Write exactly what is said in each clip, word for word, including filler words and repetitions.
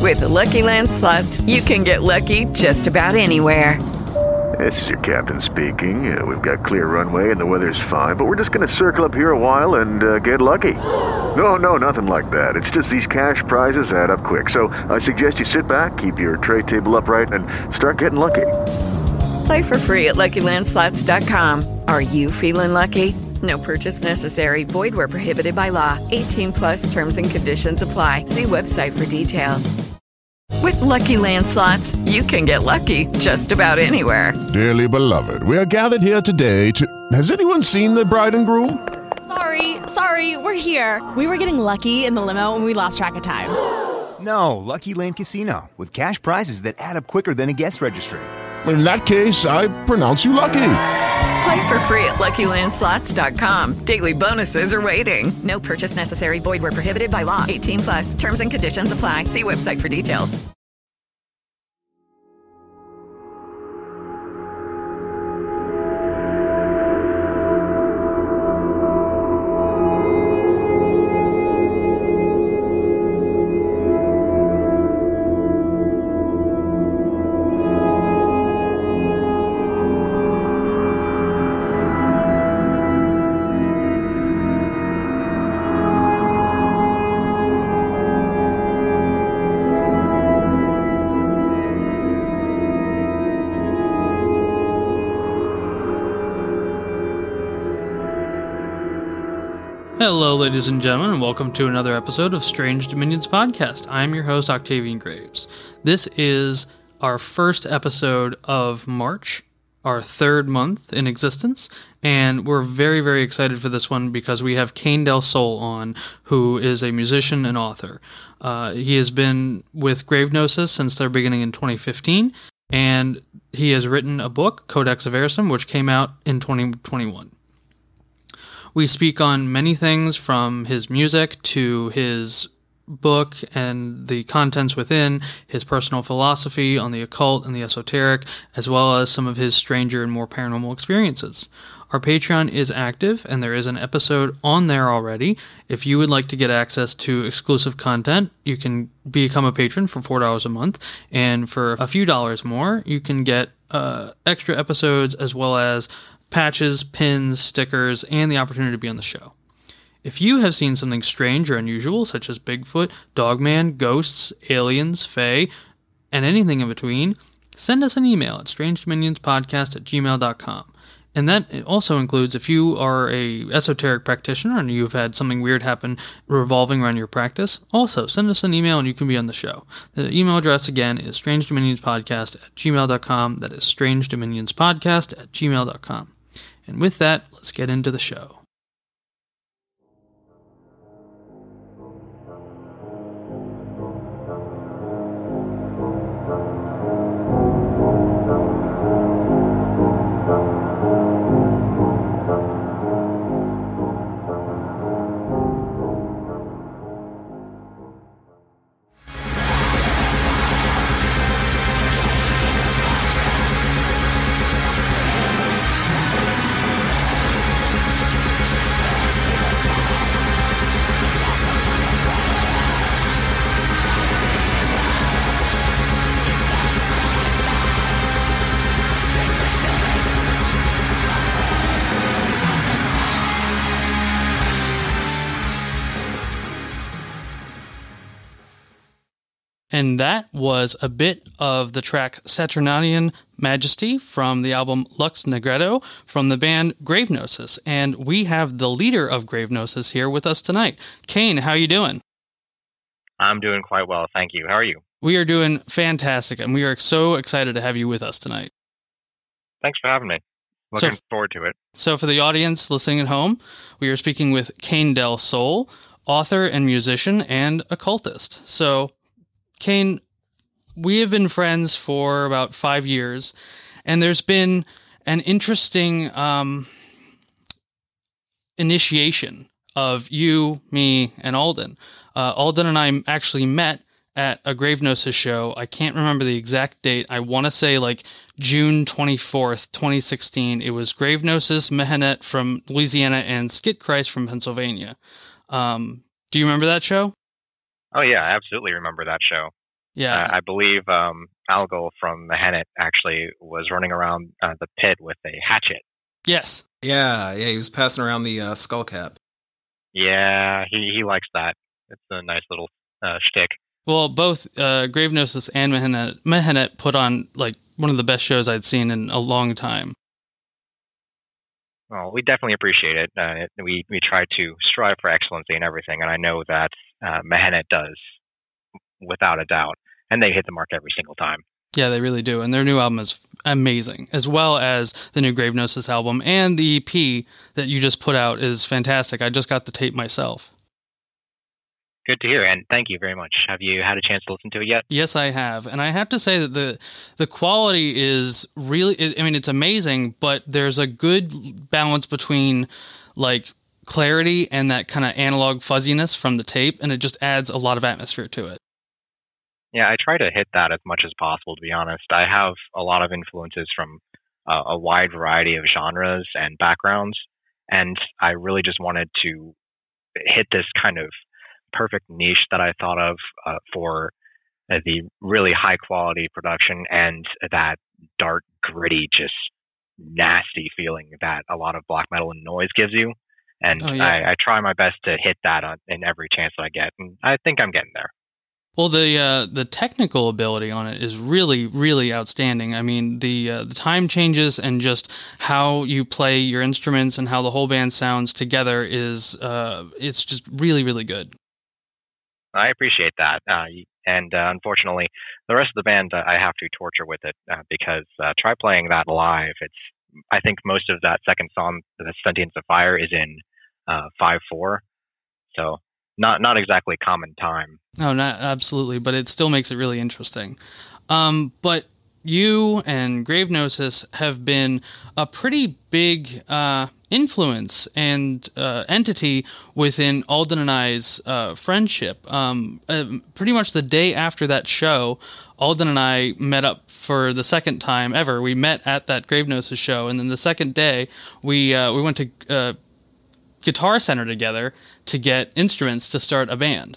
With Lucky Land Slots, you can get lucky just about anywhere. This is your captain speaking. Uh, we've got clear runway and the weather's fine, but we're just going to circle up here a while and uh, get lucky. No, no, nothing like that. It's just these cash prizes add up quick. So I suggest you sit back, keep your tray table upright, and start getting lucky. Play for free at Lucky Land Slots dot com. Are you feeling lucky? No purchase necessary. Void where prohibited by law. eighteen plus terms and conditions apply. See website for details. With Lucky Land Slots, you can get lucky just about anywhere. Dearly beloved, we are gathered here today to... Has anyone seen the bride and groom? Sorry, sorry, we're here. We were getting lucky in the limo and we lost track of time. No, Lucky Land Casino, with cash prizes that add up quicker than a guest registry. In that case, I pronounce you lucky. Play for free at Lucky Land Slots dot com. Daily bonuses are waiting. No purchase necessary. Void where prohibited by law. eighteen plus. Terms and conditions apply. See website for details. Hello, ladies and gentlemen, and welcome to another episode of Strange Dominions Podcast. I'm your host, Octavian Graves. This is our first episode of March, our third month in existence, and we're very, very excited for this one because we have Kane Del Sol on, who is a musician and author. Uh, he has been with Grave Gnosis since their beginning in twenty fifteen, and he has written a book, Codex Aversum, which came out in twenty twenty-one. We speak on many things from his music to his book and the contents within, his personal philosophy on the occult and the esoteric, as well as some of his stranger and more paranormal experiences. Our Patreon is active, and there is an episode on there already. If you would like to get access to exclusive content, you can become a patron for four dollars a month, and for a few dollars more, you can get uh, extra episodes as well as patches, pins, stickers, and the opportunity to be on the show. If you have seen something strange or unusual, such as Bigfoot, Dogman, ghosts, aliens, fae, and anything in between, send us an email at strange dominions podcast at gmail dot com. And that also includes if you are a esoteric practitioner and you've had something weird happen revolving around your practice, also send us an email and you can be on the show. The email address again is strange dominions podcast at gmail dot com. That is strange dominions podcast at gmail dot com. And with that, let's get into the show. And that was a bit of the track Saturnalian Majesty from the album Lux Negretto from the band Grave Gnosis. And we have the leader of Grave Gnosis here with us tonight. Kane, how are you doing? I'm doing quite well, thank you. How are you? We are doing fantastic, and we are so excited to have you with us tonight. Thanks for having me. Looking so, forward to it. So for the audience listening at home, we are speaking with Kane Del Sol, author and musician and occultist. So Kane, we have been friends for about five years, and there's been an interesting um, initiation of you, me, and Alden. Uh, Alden and I actually met at a Grave Gnosis show. I can't remember the exact date. I want to say like June twenty-fourth, twenty sixteen. It was Grave Gnosis, Mehenet from Louisiana, and Skit Christ from Pennsylvania. Um, do you remember that show? Oh, yeah, I absolutely remember that show. Yeah. Uh, I believe um, Algol from Mahenet actually was running around uh, the pit with a hatchet. Yes. Yeah, yeah, he was passing around the uh, skull cap. Yeah, he, he likes that. It's a nice little uh, shtick. Well, both uh, Gravenosis and Mahenet, Mahenet put on like one of the best shows I'd seen in a long time. Well, we definitely appreciate it. Uh, it we, we try to strive for excellency in everything, and I know that uh, Mahenet does, without a doubt. And they hit the mark every single time. Yeah, they really do. And their new album is amazing, as well as the new Gravenosis album. And the E P that you just put out is fantastic. I just got the tape myself. Good to hear, and thank you very much. Have you had a chance to listen to it yet? Yes, I have. And I have to say that the the quality is really, I mean, it's amazing, but there's a good balance between, like, clarity and that kind of analog fuzziness from the tape, and it just adds a lot of atmosphere to it. Yeah, I try to hit that as much as possible, to be honest. I have a lot of influences from uh, a wide variety of genres and backgrounds, and I really just wanted to hit this kind of perfect niche that I thought of uh, for uh, the really high quality production and that dark, gritty, just nasty feeling that a lot of black metal and noise gives you. And oh, yeah. I, I try my best to hit that on, in every chance that I get, and I think I'm getting there. Well, the uh, the technical ability on it is really, really outstanding. I mean, the uh, the time changes and just how you play your instruments and how the whole band sounds together is uh, it's just really, really good. I appreciate that, uh, and uh, unfortunately, the rest of the band uh, I have to torture with it uh, because uh, try playing that live. It's I think most of that second song, "The Sentience of Fire," is in uh, five four, so. Not not exactly common time. No, not absolutely, but it still makes it really interesting. Um, but you and Gravenosis have been a pretty big uh, influence and uh, entity within Alden and I's uh, friendship. Um, uh, pretty much the day after that show, Alden and I met up for the second time ever. We met at that Gravenosis show, and then the second day, we uh, we went to uh, Guitar Center together to get instruments to start a band.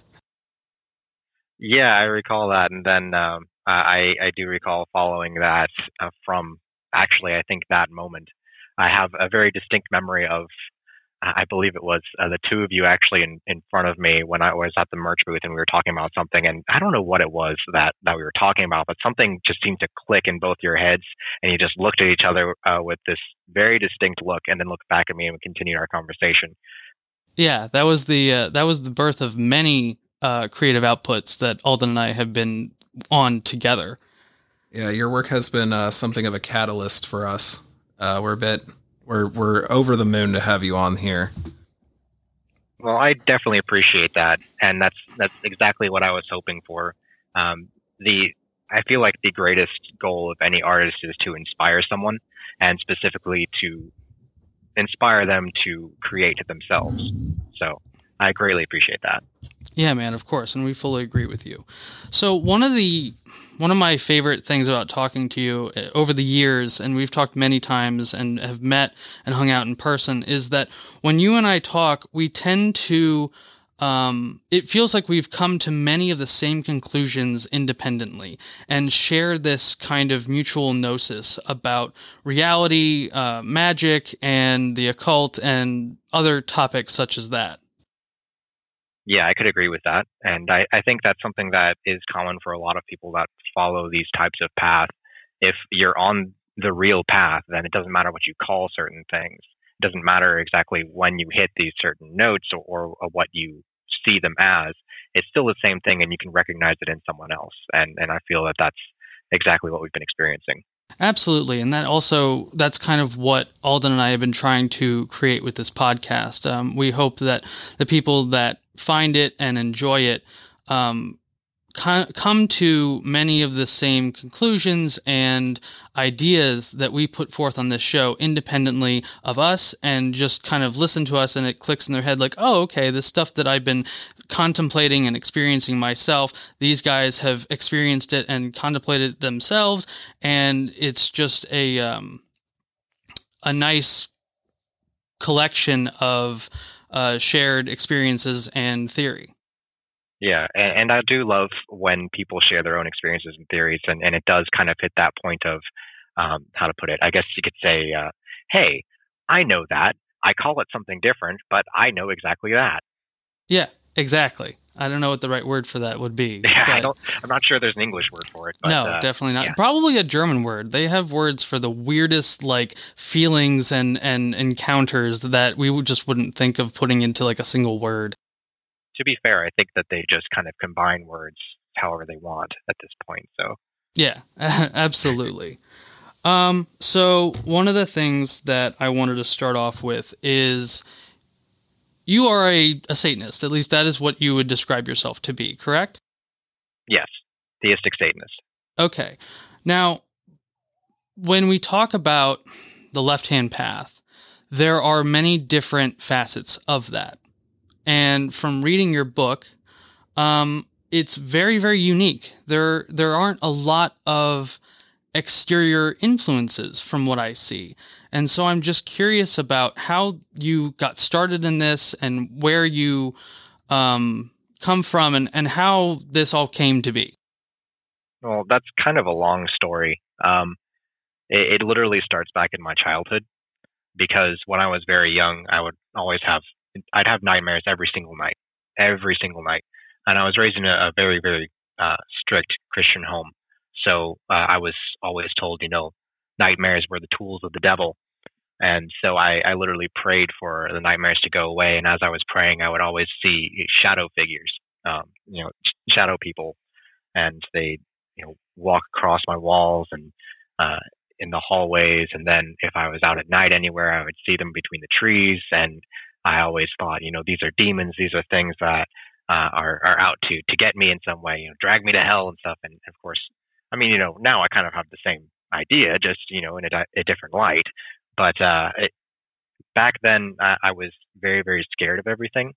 Yeah, I recall that, and then um, I I do recall following that uh, from actually I think that moment. I have a very distinct memory of I believe it was uh, the two of you actually in, in front of me when I was at the merch booth and we were talking about something, and I don't know what it was that that we were talking about, but something just seemed to click in both your heads, and you just looked at each other uh, with this very distinct look, and then looked back at me and we continued our conversation. Yeah, that was the uh, that was the birth of many uh, creative outputs that Alden and I have been on together. Yeah, your work has been uh, something of a catalyst for us. Uh, we're a bit we're we're over the moon to have you on here. Well, I definitely appreciate that, and that's that's exactly what I was hoping for. Um, the I feel like the greatest goal of any artist is to inspire someone, and specifically to inspire them to create themselves. So I greatly appreciate that. Yeah, man, of course, and we fully agree with you. So one of the one of my favorite things about talking to you over the years, and we've talked many times and have met and hung out in person, is that when you and I talk, we tend to um, it feels like we've come to many of the same conclusions independently and share this kind of mutual gnosis about reality, uh, magic, and the occult, and other topics such as that. Yeah, I could agree with that. And I, I think that's something that is common for a lot of people that follow these types of paths. If you're on the real path, then it doesn't matter what you call certain things. It doesn't matter exactly when you hit these certain notes or, or, or what you see them as. It's still the same thing, and you can recognize it in someone else. And, and I feel that that's exactly what we've been experiencing. Absolutely. And that also, that's kind of what Alden and I have been trying to create with this podcast. Um, we hope that the people that find it and enjoy it um, co- come to many of the same conclusions and ideas that we put forth on this show independently of us, and just kind of listen to us and it clicks in their head like, oh, okay, this stuff that I've been contemplating and experiencing myself, these guys have experienced it and contemplated it themselves, and it's just a um, a nice collection of uh, shared experiences and theory. Yeah, and, and I do love when people share their own experiences and theories, and, and it does kind of hit that point of um, how to put it. I guess you could say, uh, "Hey, I know that. I call it something different, but I know exactly that." Yeah, exactly. I don't know what the right word for that would be. Yeah, I but don't. I'm not sure there's an English word for it. But, no, uh, definitely not. yeah. Probably a German word. They have words for the weirdest like feelings and and encounters that we would just wouldn't think of putting into like a single word. To be fair, I think that they just kind of combine words however they want at this point. So yeah, absolutely. um, so one of the things that I wanted to start off with is you are a, a Satanist. At least that is what you would describe yourself to be, correct? yes, theistic Satanist. Okay. Now, when we talk about the left-hand path, there are many different facets of that. And from reading your book, um, it's very, very unique. There, there aren't a lot of exterior influences from what I see. And so I'm just curious about how you got started in this and where you um, come from and, and how this all came to be. Well, that's kind of a long story. Um, it, it literally starts back in my childhood, because when I was very young, I would always have, I'd have nightmares every single night, every single night. And I was raised in a, a very, very uh, strict Christian home. So uh, I was always told, you know, nightmares were the tools of the devil. And so I, I literally prayed for the nightmares to go away. And as I was praying, I would always see shadow figures, um, you know, sh- shadow people. And they, you know, walk across my walls and uh, in the hallways. And then if I was out at night anywhere, I would see them between the trees. And I always thought, you know, these are demons. These are things that uh, are, are out to, to get me in some way, you know, drag me to hell and stuff. And of course, I mean, you know, now I kind of have the same idea, just, you know, in a, a different light. But uh, it, back then, I, I was very, very scared of everything.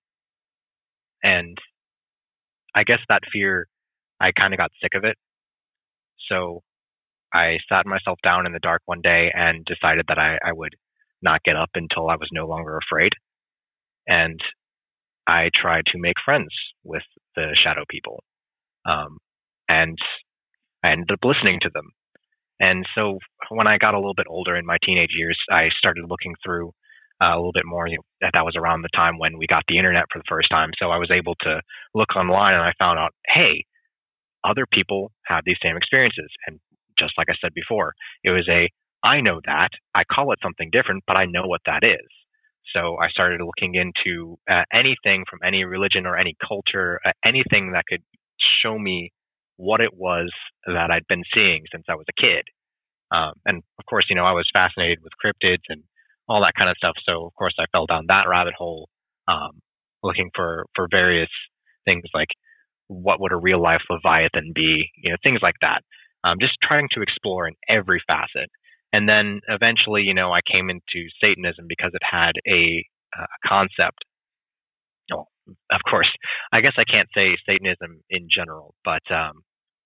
And I guess that fear, I kind of got sick of it. So I sat myself down in the dark one day and decided that I, I would not get up until I was no longer afraid. And I tried to make friends with the shadow people. Um, and I ended up listening to them. And so when I got a little bit older in my teenage years, I started looking through uh, a little bit more. You know, that, that was around the time when we got the internet for the first time. So I was able to look online and I found out, hey, other people have these same experiences. And just like I said before, it was a, I know that. I call it something different, but I know what that is. So I started looking into uh, anything from any religion or any culture, uh, anything that could show me what it was that I'd been seeing since I was a kid. Um, and of course, you know, I was fascinated with cryptids and all that kind of stuff. So of course I fell down that rabbit hole, um, looking for, for various things like what would a real life Leviathan be, you know, things like that. Um, just trying to explore in every facet. And then eventually, you know, I came into Satanism because it had a, a concept. Well, of course, I guess I can't say Satanism in general, but um,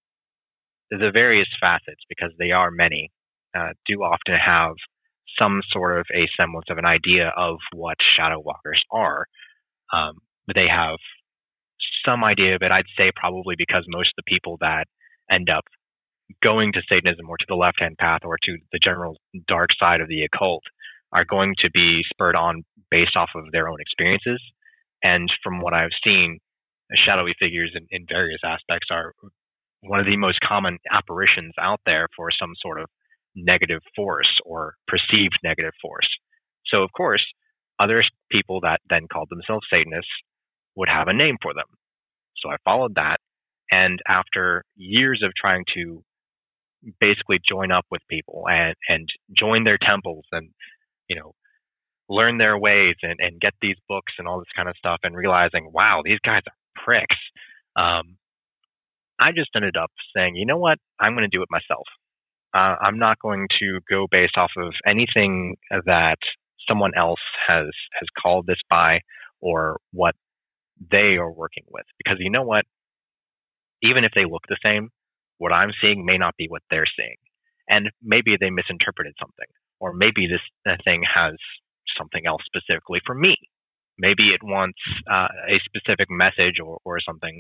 the various facets, because they are many, uh, do often have some sort of a semblance of an idea of what shadow walkers are. Um, but they have some idea of it, I'd say probably because most of the people that end up going to Satanism or to the left-hand path or to the general dark side of the occult are going to be spurred on based off of their own experiences. And from what I've seen, shadowy figures in, in various aspects are one of the most common apparitions out there for some sort of negative force or perceived negative force. So, of course, other people that then called themselves Satanists would have a name for them. So I followed that. And after years of trying to basically join up with people and, and join their temples and, you know, learn their ways and, and get these books and all this kind of stuff and realizing, wow, these guys are pricks. Um, I just ended up saying, you know what, I'm going to do it myself. Uh, I'm not going to go based off of anything that someone else has, has called this by or what they are working with. Because you know what, even if they look the same, what I'm seeing may not be what they're seeing. And maybe they misinterpreted something. Or maybe this uh, thing has something else specifically for me. Maybe it wants uh, a specific message or, or something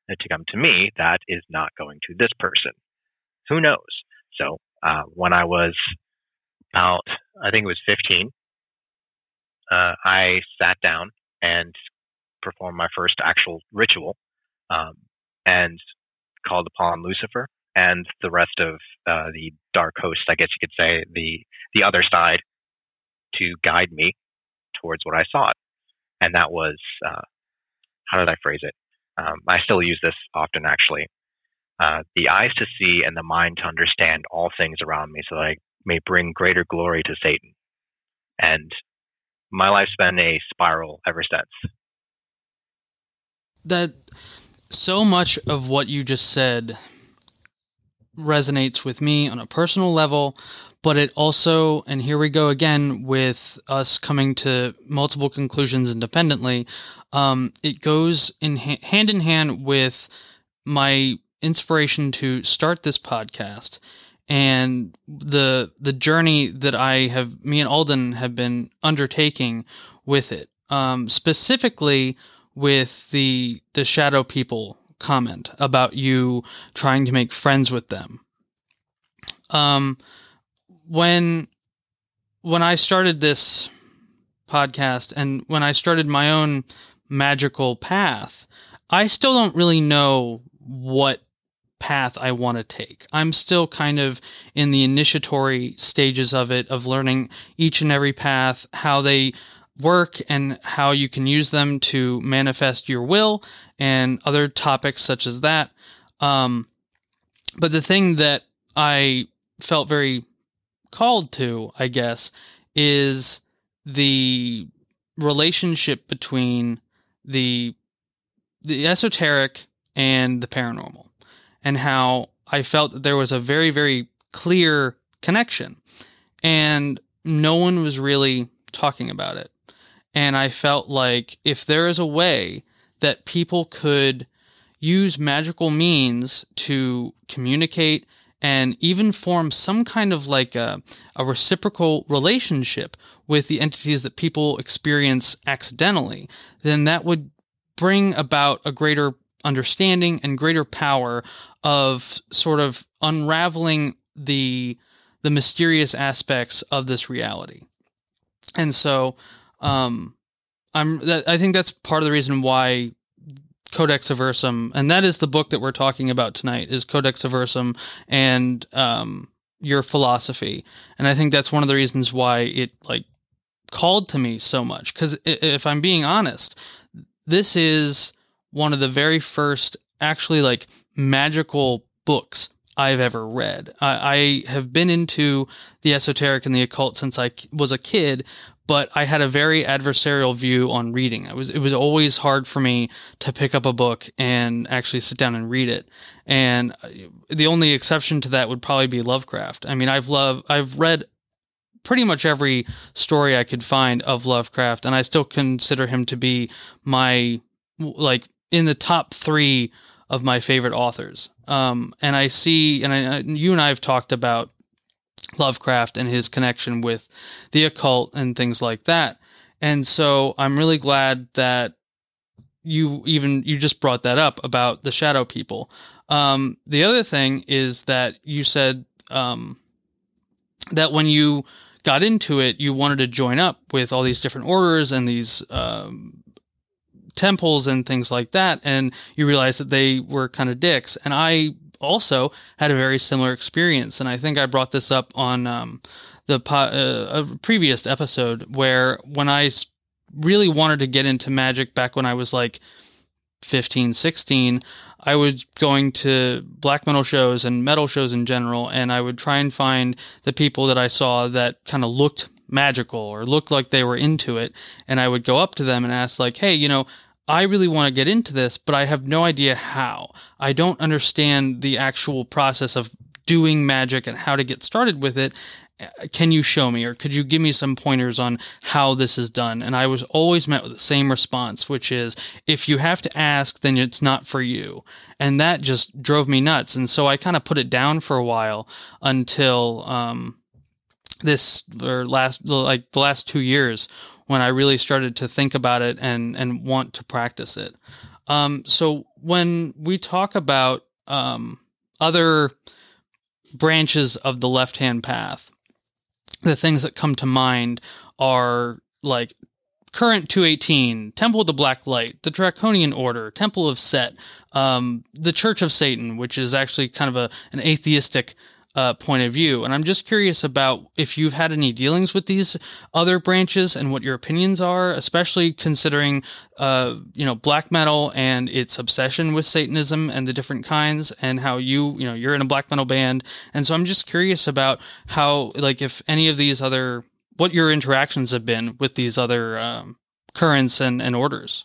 to come to me that is not going to this person. Who knows? So uh, when I was about, I think it was fifteen, uh, I sat down and performed my first actual ritual um, and called upon Lucifer and the rest of uh, the dark host, I guess you could say, the the other side, to guide me towards what I sought. And that was, uh, how did I phrase it? Um, I still use this often, actually. Uh, the eyes to see and the mind to understand all things around me so that I may bring greater glory to Satan. And my life's been a spiral ever since. That so much of what you just said resonates with me on a personal level, but it also, and here we go again with us coming to multiple conclusions independently, um, it goes in ha- hand in hand with my inspiration to start this podcast and the the journey that I have, me and Alden have been undertaking with it, um, specifically with the the shadow people comment about you trying to make friends with them. Um, when when I started this podcast and when I started my own magical path, I still don't really know what path I want to take. I'm still kind of in the initiatory stages of it, of learning each and every path, how they work and how you can use them to manifest your will and other topics such as that. Um, but the thing that I felt very called to, I guess, is the relationship between the the esoteric and the paranormal, and how I felt that there was a very, very clear connection, and no one was really talking about it. And I felt like if there is a way that people could use magical means to communicate and even form some kind of like a, a reciprocal relationship with the entities that people experience accidentally, then that would bring about a greater understanding and greater power of sort of unraveling the the mysterious aspects of this reality. And so um, I'm that, I think that's part of the reason why Codex Aversum, and that is the book that we're talking about tonight, is Codex Aversum and um, your philosophy. And I think that's one of the reasons why it like called to me so much. Because if I'm being honest, this is one of the very first actually like magical books I've ever read. I, I have been into the esoteric and the occult since I was a kid, but I had a very adversarial view on reading. It was, it was always hard for me to pick up a book and actually sit down and read it. And the only exception to that would probably be Lovecraft. I mean, I've loved, I've read pretty much every story I could find of Lovecraft, and I still consider him to be my, like, in the top three of my favorite authors. Um, and I see, and I, you and I have talked about Lovecraft and his connection with the occult and things like that. And so I'm really glad that you even, you just brought that up about the shadow people. Um, the other thing is that you said, um, that when you got into it, you wanted to join up with all these different orders and these, um, temples and things like that, and you realized that they were kind of dicks. And I also had a very similar experience, and I think I brought this up on um, the po- uh, a previous episode, where when I really wanted to get into magic back when I was like fifteen, sixteen, I was going to black metal shows and metal shows in general, and I would try and find the people that I saw that kind of looked magical or looked like they were into it, and I would go up to them and ask like, hey, you know, I really want to get into this, but I have no idea how. I don't understand the actual process of doing magic and how to get started with it. Can you show me, or could you give me some pointers on how this is done? And I was always met with the same response, which is, if you have to ask, then it's not for you. And that just drove me nuts. And so I kind of put it down for a while until um, this, or last, like the last two years, when I really started to think about it and, and want to practice it. Um, so when we talk about um, other branches of the left-hand path, the things that come to mind are like Current two eighteen, Temple of the Black Light, the Draconian Order, Temple of Set, um, the Church of Satan, which is actually kind of a an atheistic uh, point of view. And I'm just curious about if you've had any dealings with these other branches and what your opinions are, especially considering, uh, you know, black metal and its obsession with Satanism and the different kinds, and how you, you know, you're in a black metal band. And so I'm just curious about how, like, if any of these other what your interactions have been with these other um, currents and, and orders.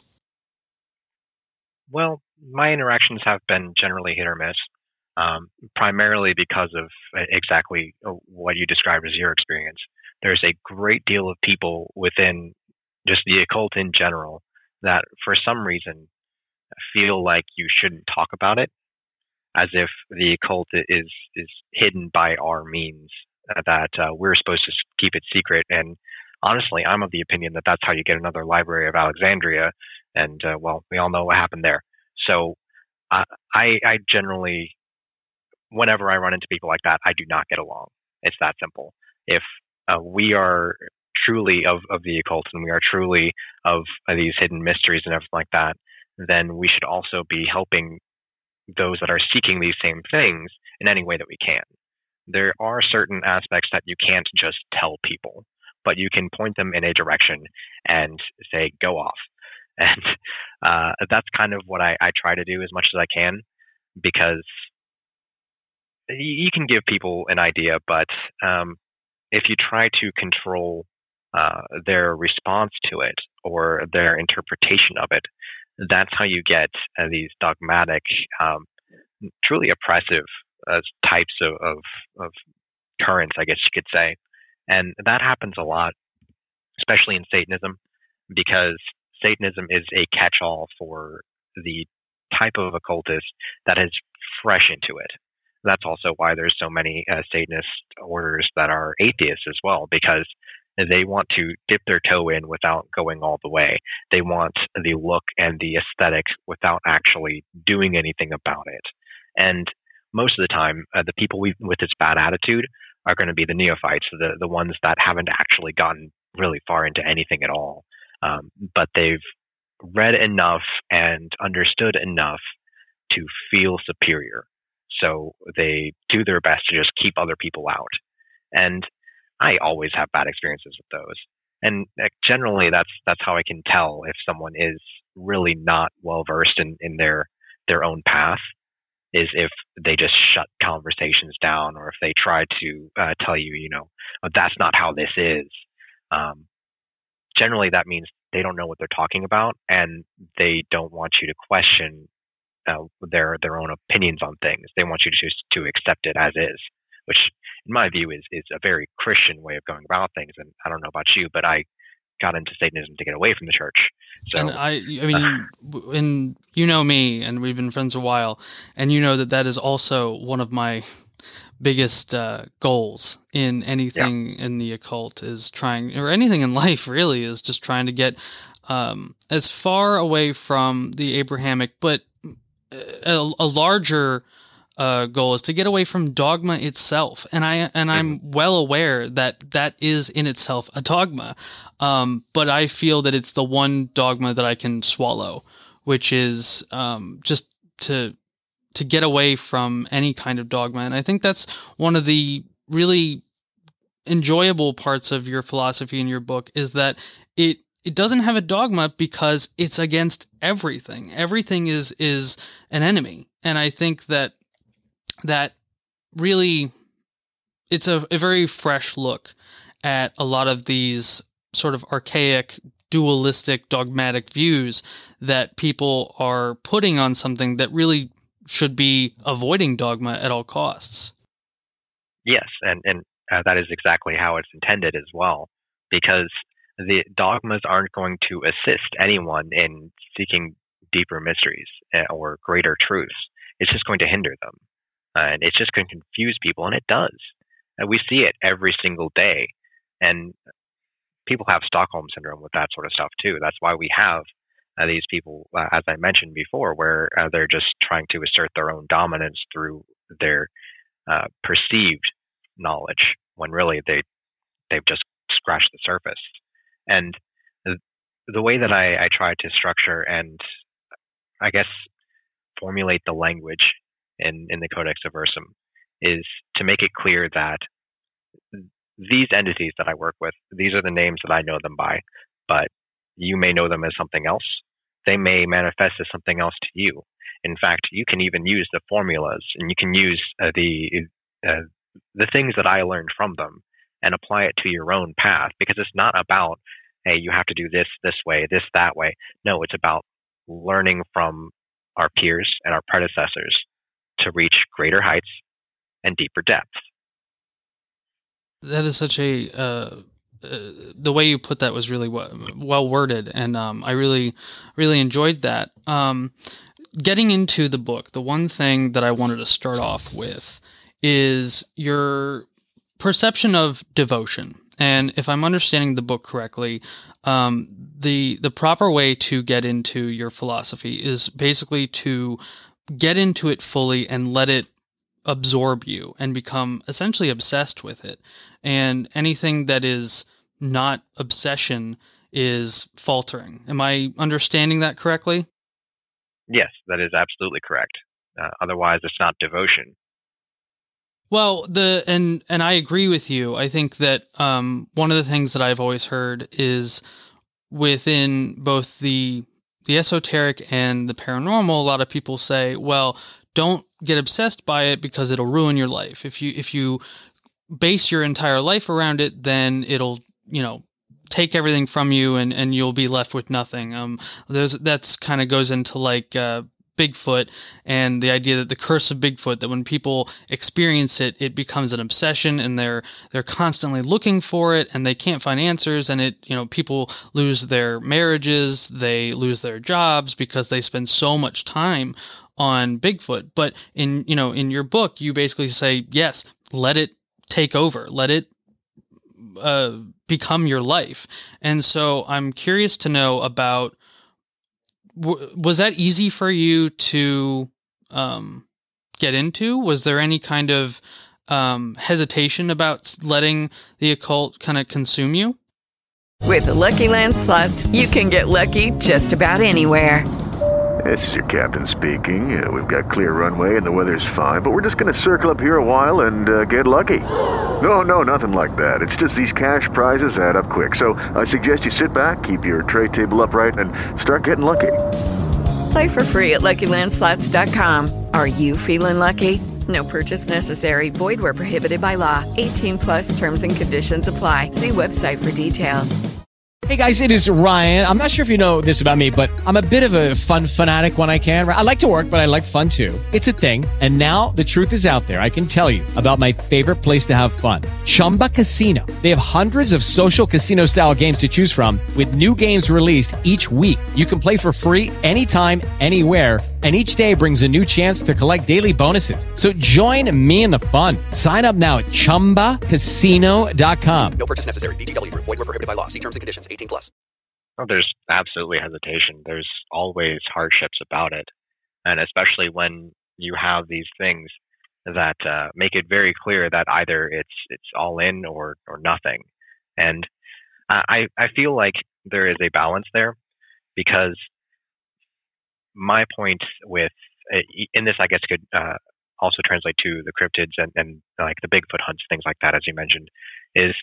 Well, my interactions have been generally hit or miss, um, primarily because of exactly what you described as your experience. There's a great deal of people within just the occult in general that for some reason feel like you shouldn't talk about it, as if the occult is is hidden by our means, uh, that uh, we're supposed to keep it secret. And honestly, I'm of the opinion that that's how you get another Library of Alexandria. And, uh, well, we all know what happened there. So uh, I, I generally, whenever I run into people like that, I do not get along. It's that simple. If uh, we are truly of, of the occult and we are truly of uh, these hidden mysteries and everything like that, then we should also be helping those that are seeking these same things in any way that we can. There are certain aspects that you can't just tell people, but you can point them in a direction and say, go off. And uh, that's kind of what I, I try to do as much as I can, because you can give people an idea, but um, if you try to control uh, their response to it or their interpretation of it, that's how you get uh, these dogmatic, um, truly oppressive uh, types of, of, of currents, I guess you could say. And that happens a lot, especially in Satanism, because Satanism is a catch-all for the type of occultist that is fresh into it. That's also why there's so many uh, Satanist orders that are atheists as well, because they want to dip their toe in without going all the way. They want the look and the aesthetic without actually doing anything about it. And most of the time, uh, the people we, with this bad attitude are going to be the neophytes, the, the ones that haven't actually gotten really far into anything at all. Um, but they've read enough and understood enough to feel superior. So they do their best to just keep other people out. And I always have bad experiences with those. And generally that's that's how I can tell if someone is really not well versed in, in their their own path, is if they just shut conversations down, or if they try to uh, tell you, you know, oh, that's not how this is. Um, generally that means they don't know what they're talking about, and they don't want you to question uh, their their own opinions on things. They want you to just to accept it as is, which in my view is is a very Christian way of going about things. And I don't know about you, but I got into Satanism to get away from the church. So, and I, I mean, uh, and you know me, and we've been friends a while, and you know that that is also one of my biggest uh, goals in anything yeah. in the occult, is trying, or anything in life really, is just trying to get um, as far away from the Abrahamic, but a, a larger uh, goal is to get away from dogma itself. And I, and I'm well aware that that is in itself a dogma. Um, but I feel that it's the one dogma that I can swallow, which is um, just to, to get away from any kind of dogma. And I think that's one of the really enjoyable parts of your philosophy in your book, is that it, it doesn't have a dogma because it's against everything. Everything is, is an enemy. And I think that that really, it's a, a very fresh look at a lot of these sort of archaic, dualistic, dogmatic views that people are putting on something that really should be avoiding dogma at all costs. Yes, and, and uh, that is exactly how it's intended as well, because the dogmas aren't going to assist anyone in seeking deeper mysteries or greater truths. It's just going to hinder them. Uh, and it's just going to confuse people, and it does. And we see it every single day. And people have Stockholm syndrome with that sort of stuff too. That's why we have uh, these people, uh, as I mentioned before, where uh, they're just trying to assert their own dominance through their uh, perceived knowledge, when really they they've just scratched the surface. And the, the way that I, I try to structure and I guess formulate the language in, in the Codex Aversum is to make it clear that these entities that I work with, these are the names that I know them by, but you may know them as something else. They may manifest as something else to you. In fact, you can even use the formulas, and you can use uh, the uh, the things that I learned from them and apply it to your own path, because it's not about, hey, you have to do this this way, this that way. No, it's about learning from our peers and our predecessors to reach greater heights and deeper depths. That is such a uh, uh, the way you put that was really well, well worded, and um, I really really enjoyed that. Um, getting into the book, the one thing that I wanted to start off with is your perception of devotion. And if I'm understanding the book correctly, um, the the proper way to get into your philosophy is basically to get into it fully and let it absorb you and become essentially obsessed with it. And anything that is not obsession is faltering. Am I understanding that correctly? Yes, that is absolutely correct. Uh, otherwise, it's not devotion. Well, the and and I agree with you. I think that um, one of the things that I've always heard is within both the the esoteric and the paranormal, a lot of people say, well, don't get obsessed by it because it'll ruin your life. If you if you base your entire life around it, then it'll, you know, take everything from you and, and you'll be left with nothing. Um, there's that's kind of goes into like uh, Bigfoot and the idea that the curse of Bigfoot, that when people experience it, it becomes an obsession and they're they're constantly looking for it and they can't find answers, and it, you know, people lose their marriages, they lose their jobs because they spend so much time on Bigfoot. But in, you know, in your book, you basically say, yes, let it take over, let it uh, become your life. And so I'm curious to know about, w- was that easy for you to um, get into? Was there any kind of um, hesitation about letting the occult kind of consume you? With the Lucky Land Slots, you can get lucky just about anywhere. This is your captain speaking. Uh, we've got clear runway and the weather's fine, but we're just going to circle up here a while and uh, get lucky. No, no, nothing like that. It's just these cash prizes add up quick. So I suggest you sit back, keep your tray table upright, and start getting lucky. Play for free at Lucky Land Slots dot com. Are you feeling lucky? No purchase necessary. Void where prohibited by law. eighteen plus terms and conditions apply. See website for details. Hey guys, it is Ryan. I'm not sure if you know this about me, but I'm a bit of a fun fanatic when I can. I like to work, but I like fun too. It's a thing. And now the truth is out there. I can tell you about my favorite place to have fun. Chumba Casino. They have hundreds of social casino style games to choose from with new games released each week. You can play for free anytime, anywhere. And each day brings a new chance to collect daily bonuses. So join me in the fun. Sign up now at chumba casino dot com. No purchase necessary. V G W. Void where prohibited by law. See terms and conditions. eighteen plus. Well, there's absolutely hesitation. There's always hardships about it. And especially when you have these things that uh, make it very clear that either it's it's all in or, or nothing. And I, I feel like there is a balance there, because my point with, in this I guess could uh, also translate to the cryptids and, and like the Bigfoot hunts, things like that, as you mentioned, is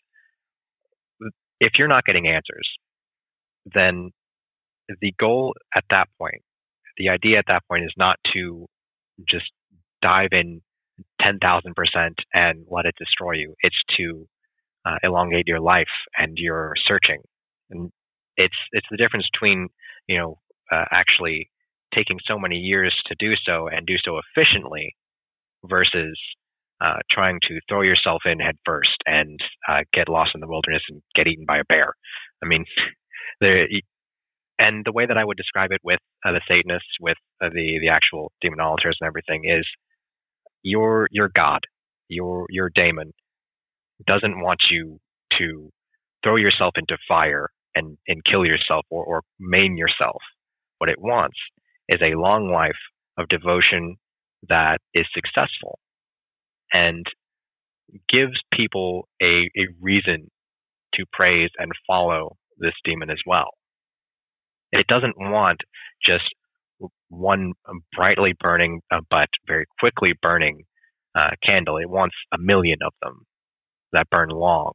if you're not getting answers, then the goal at that point, the idea at that point is not to just dive in ten thousand percent and let it destroy you. It's to uh, elongate your life and your searching. And it's it's the difference between, you know, uh, actually taking so many years to do so and do so efficiently versus uh, trying to throw yourself in head first and uh, get lost in the wilderness and get eaten by a bear. I mean, there, and the way that I would describe it with uh, the Satanists, with uh, the the actual demonolators and everything, is your your God, your your daemon doesn't want you to throw yourself into fire and, and kill yourself or, or maim yourself. What it wants is a long life of devotion that is successful and gives people a, a reason to praise and follow this demon as well. It doesn't want just one brightly burning uh, but very quickly burning uh, candle. It wants a million of them that burn long.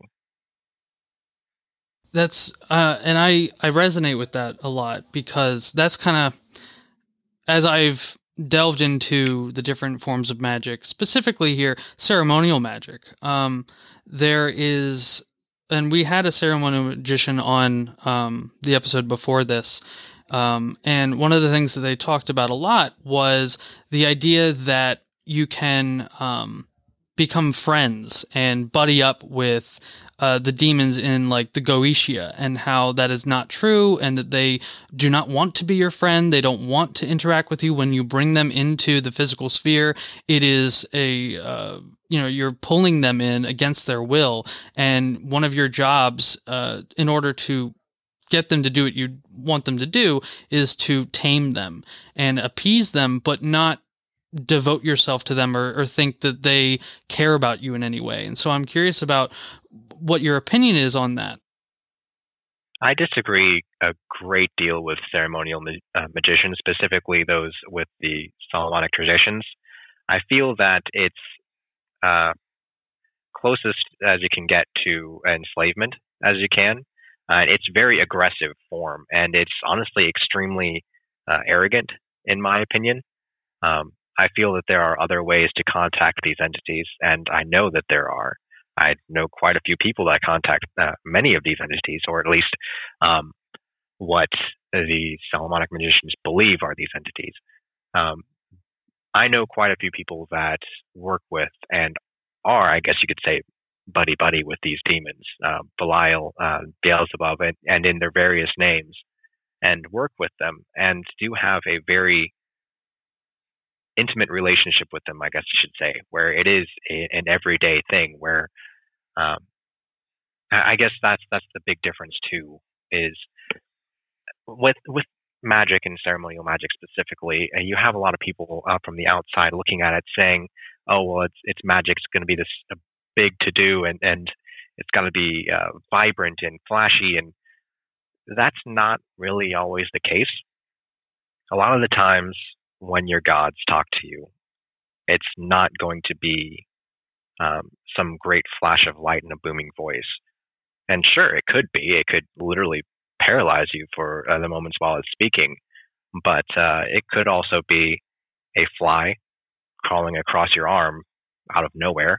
That's uh, and I, I resonate with that a lot, because that's kind of, as I've delved into the different forms of magic, specifically here, ceremonial magic. Um, there is, and we had a ceremonial magician on um, the episode before this, um, and one of the things that they talked about a lot was the idea that you can um, become friends and buddy up with uh, the demons in like the Goetia, and how that is not true, and that they do not want to be your friend. They don't want to interact with you when you bring them into the physical sphere. It is a, uh, you know, you're pulling them in against their will. And one of your jobs, uh, in order to get them to do what you want them to do, is to tame them and appease them, but not devote yourself to them or, or think that they care about you in any way. And so I'm curious about what your opinion is on that. I disagree a great deal with ceremonial ma- uh, magicians, specifically those with the Solomonic traditions. I feel that it's uh, closest as you can get to enslavement as you can. Uh, it's very aggressive form, and it's honestly extremely uh, arrogant, in my opinion. Um, I feel that there are other ways to contact these entities, and I know that there are. I know quite a few people that contact uh, many of these entities, or at least um, what the Solomonic magicians believe are these entities. Um, I know quite a few people that work with and are, I guess you could say, buddy-buddy with these demons, uh, Belial, uh, Beelzebub, and, and in their various names, and work with them, and do have a very intimate relationship with them, I guess you should say, where it is a, an everyday thing, where um, I guess that's that's the big difference too, is with with magic and ceremonial magic specifically, uh, you have a lot of people uh, from the outside looking at it saying, oh, well, it's it's magic, it's going to be this uh, big to-do, and, and it's going to be uh, vibrant and flashy, and that's not really always the case. A lot of the times when your gods talk to you, it's not going to be um, some great flash of light and a booming voice. And sure, it could be. It could literally paralyze you for uh, the moments while it's speaking. But uh, it could also be a fly crawling across your arm out of nowhere.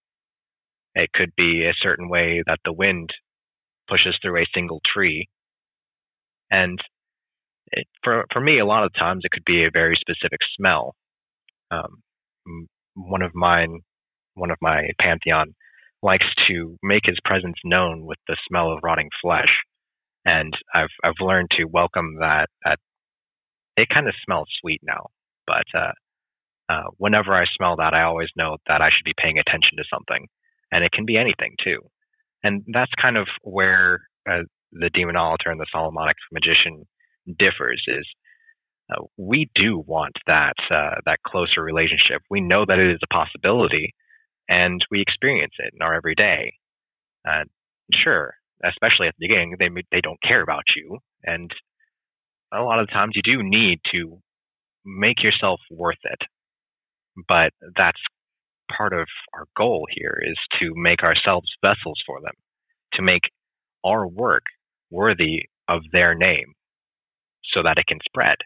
It could be a certain way that the wind pushes through a single tree. And it, for for me, a lot of times it could be a very specific smell. Um, one of mine, one of my pantheon, likes to make his presence known with the smell of rotting flesh, and I've I've learned to welcome that. That it kind of smells sweet now, but uh, uh, whenever I smell that, I always know that I should be paying attention to something, and it can be anything too. And that's kind of where uh, the demonologer and the Solomonic magician differs. Is uh, we do want that uh, that closer relationship. We know that it is a possibility, and we experience it in our everyday. Uh, sure, especially at the beginning, they they don't care about you, and a lot of times you do need to make yourself worth it. But that's part of our goal here, is to make ourselves vessels for them, to make our work worthy of their name, so that it can spread.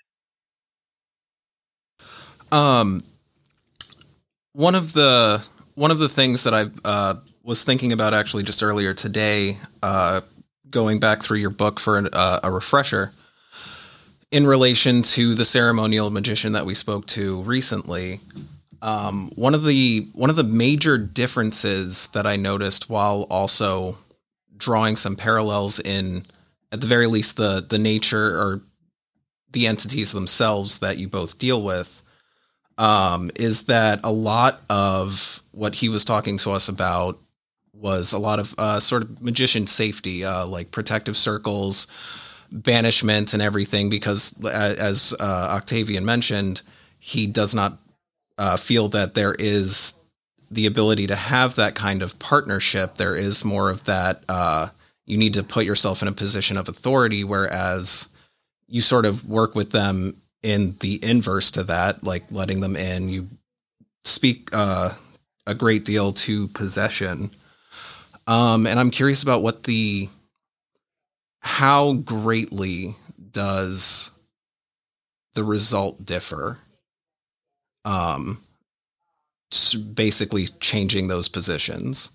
Um, one of the one of the things that I uh, was thinking about actually just earlier today, uh, going back through your book for an, uh, a refresher, in relation to the ceremonial magician that we spoke to recently. Um, one of the one of the major differences that I noticed, while also drawing some parallels in, at the very least, the the nature or the entities themselves that you both deal with, um, is that a lot of what he was talking to us about was a lot of uh, sort of magician safety, uh, like protective circles, banishment and everything, because as uh, Octavian mentioned, he does not uh, feel that there is the ability to have that kind of partnership. There is more of that, uh, you need to put yourself in a position of authority, whereas you sort of work with them in the inverse to that, like letting them in. You speak uh, a great deal to possession. Um, and I'm curious about what the, how greatly does the result differ? Um, basically changing those positions.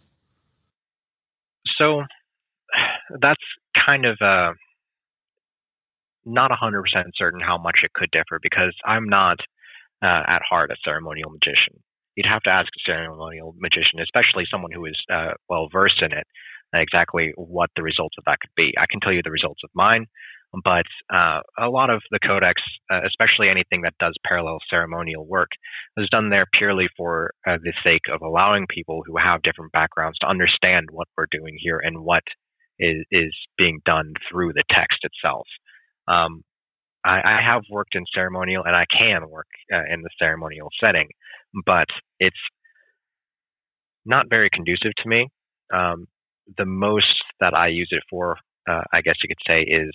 So that's kind of uh, not one hundred percent certain how much it could differ, because I'm not uh, at heart a ceremonial magician. You'd have to ask a ceremonial magician, especially someone who is uh, well versed in it, exactly what the results of that could be. I can tell you the results of mine, but uh, a lot of the codex, uh, especially anything that does parallel ceremonial work, is done there purely for uh, the sake of allowing people who have different backgrounds to understand what we're doing here and what is, is being done through the text itself. Um, I, I have worked in ceremonial, and I can work uh, in the ceremonial setting, but it's not very conducive to me. Um, the most that I use it for, uh, I guess you could say, is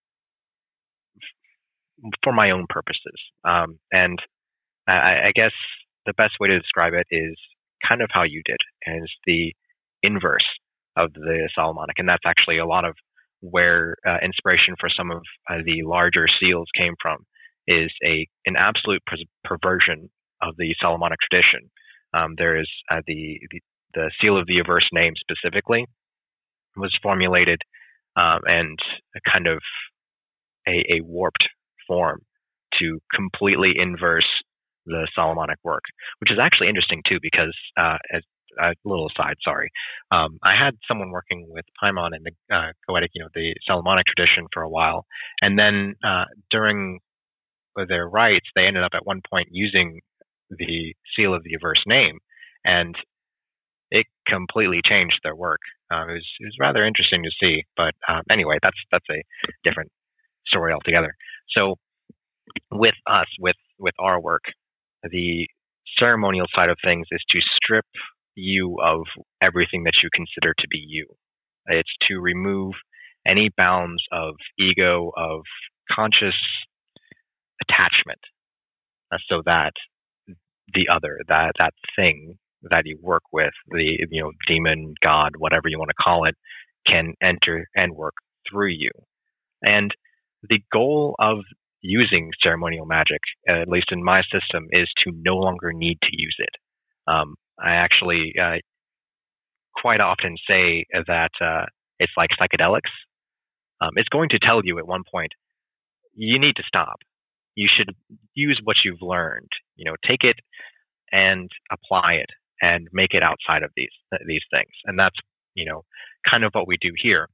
for my own purposes. Um, and I, I guess the best way to describe it is kind of how you did, and it's the inverse of the Solomonic. And that's actually a lot of where uh, inspiration for some of uh, the larger seals came from, is a an absolute per- perversion of the Solomonic tradition. Um, there is uh, the, the the seal of the averse name specifically was formulated um, and a kind of a, a warped form to completely inverse the Solomonic work, which is actually interesting too, because uh, as a little aside, sorry, um, I had someone working with Paimon in the uh, Goetic, you know, the Solomonic tradition for a while, and then uh, during their rites, they ended up at one point using the seal of the averse name, and it completely changed their work. Uh, it was it was rather interesting to see, but um, anyway, that's that's a different story altogether. So, with us, with with our work, the ceremonial side of things is to strip you of everything that you consider to be you. It's to remove any bounds of ego, of conscious attachment, uh, so that the other, that that thing that you work with, the you know demon, God, whatever you want to call it, can enter and work through you. And the goal of using ceremonial magic, at least in my system, is to no longer need to use it. Um, I actually uh, quite often say that uh, it's like psychedelics. Um, it's going to tell you at one point, you need to stop. You should use what you've learned. You know, take it and apply it and make it outside of these these things. And that's, you know, kind of what we do here.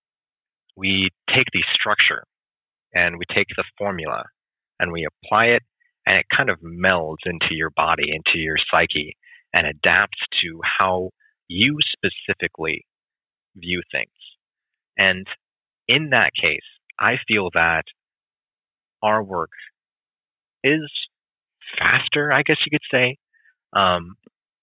We take the structure and we take the formula and we apply it, and it kind of melds into your body, into your psyche, and adapts to how you specifically view things. And in that case, I feel that our work is faster, I guess you could say. Um,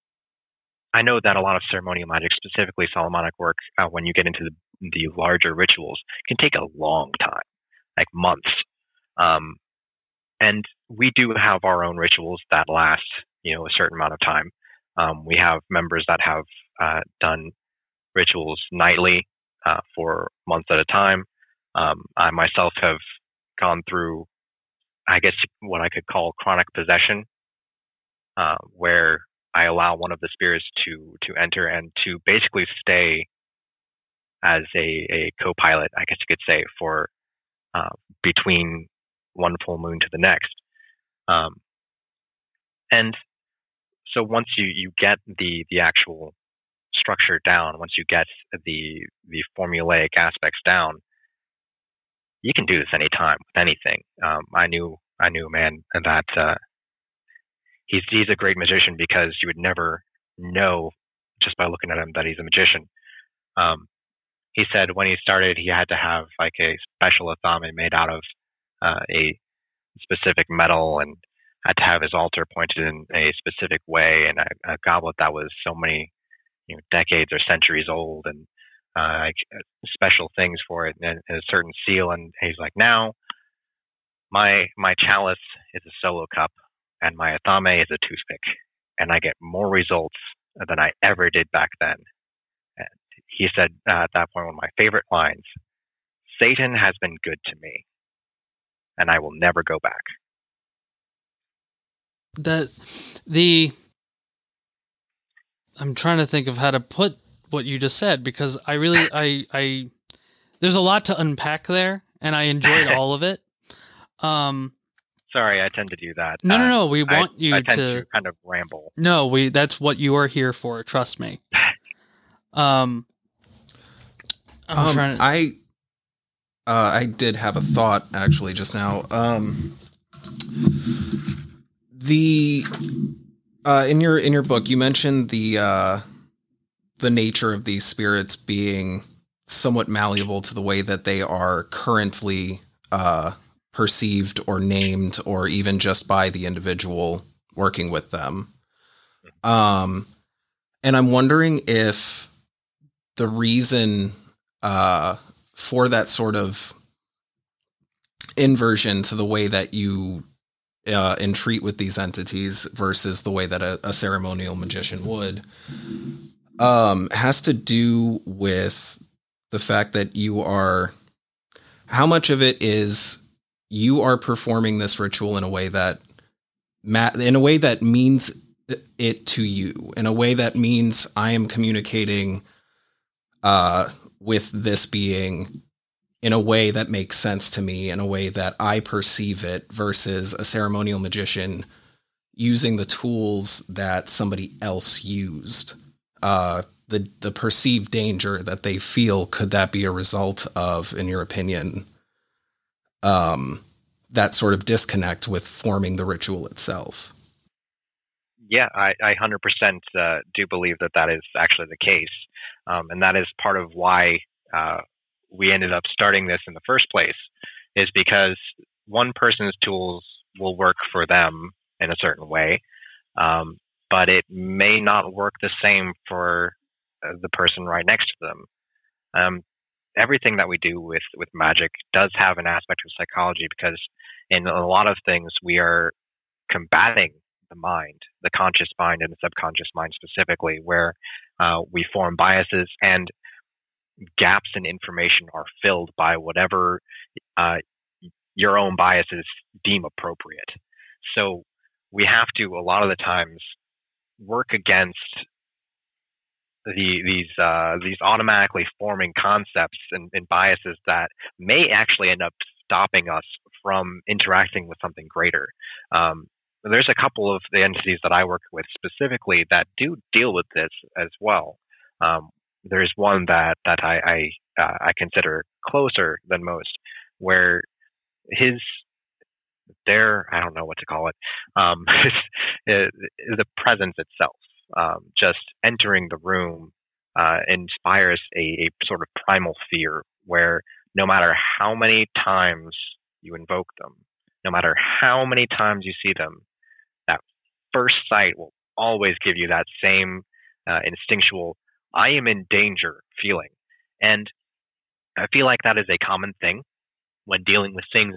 I know that a lot of ceremonial magic, specifically Solomonic work, uh, when you get into the, the larger rituals, can take a long time, like months. Um, and we do have our own rituals that last, you know, a certain amount of time. Um, we have members that have uh, done rituals nightly uh, for months at a time. Um, I myself have gone through, I guess, what I could call chronic possession, uh, where I allow one of the spirits to to enter and to basically stay as a, a co-pilot, I guess you could say, for uh, between one full moon to the next. Um, and so once you, you get the, the actual structure down, once you get the the formulaic aspects down, you can do this anytime with anything. Um, I knew I knew a man that uh, he's he's a great magician because you would never know just by looking at him that he's a magician. Um, he said when he started, he had to have like a special athame made out of uh, a specific metal, and had to have his altar pointed in a specific way, and a, a goblet that was so many, you know, decades or centuries old, and uh, like special things for it, and, and a certain seal. And he's like, now my my chalice is a solo cup, and my athame is a toothpick, and I get more results than I ever did back then. And he said uh, at that point, one of my favorite lines: "Satan has been good to me, and I will never go back." That the I'm trying to think of how to put what you just said, because I really I I there's a lot to unpack there, and I enjoyed all of it. Um, Sorry, I tend to do that. No, uh, no, no. We want I, you I tend to, to kind of ramble. No, we. That's what you are here for. Trust me. Um, I'm um, trying to. I uh, I did have a thought actually just now. Um, the uh, in your in your book, you mentioned the uh, the nature of these spirits being somewhat malleable to the way that they are currently uh, perceived or named, or even just by the individual working with them. Um, and I'm wondering if the reason uh, for that sort of inversion to the way that you uh, entreat with these entities versus the way that a, a ceremonial magician would um, has to do with the fact that you are, how much of it is you are performing this ritual in a way that ma- in a way that means it to you, in a way that means I am communicating uh, with this being in a way that makes sense to me, in a way that I perceive it, versus a ceremonial magician using the tools that somebody else used. Uh, the the perceived danger that they feel, could that be a result of, in your opinion, um, that sort of disconnect with forming the ritual itself? Yeah, I, I one hundred percent uh, do believe that that is actually the case. Um, and that is part of why uh, we ended up starting this in the first place, is because one person's tools will work for them in a certain way, um, but it may not work the same for uh, the person right next to them. Um, everything that we do with, with magic does have an aspect of psychology, because in a lot of things we are combating the mind, the conscious mind and the subconscious mind specifically, where uh, we form biases, and gaps in information are filled by whatever uh, your own biases deem appropriate. So we have to, a lot of the times, work against the, these uh, these automatically forming concepts and, and biases that may actually end up stopping us from interacting with something greater. Um, There's a couple of the entities that I work with specifically that do deal with this as well. Um, there's one that that I I, uh, I consider closer than most, where his their I don't know what to call it, um, the presence itself, um, just entering the room, uh, inspires a, a sort of primal fear, where no matter how many times you invoke them, no matter how many times you see them, that first sight will always give you that same uh, instinctual, I am in danger feeling. And I feel like that is a common thing when dealing with things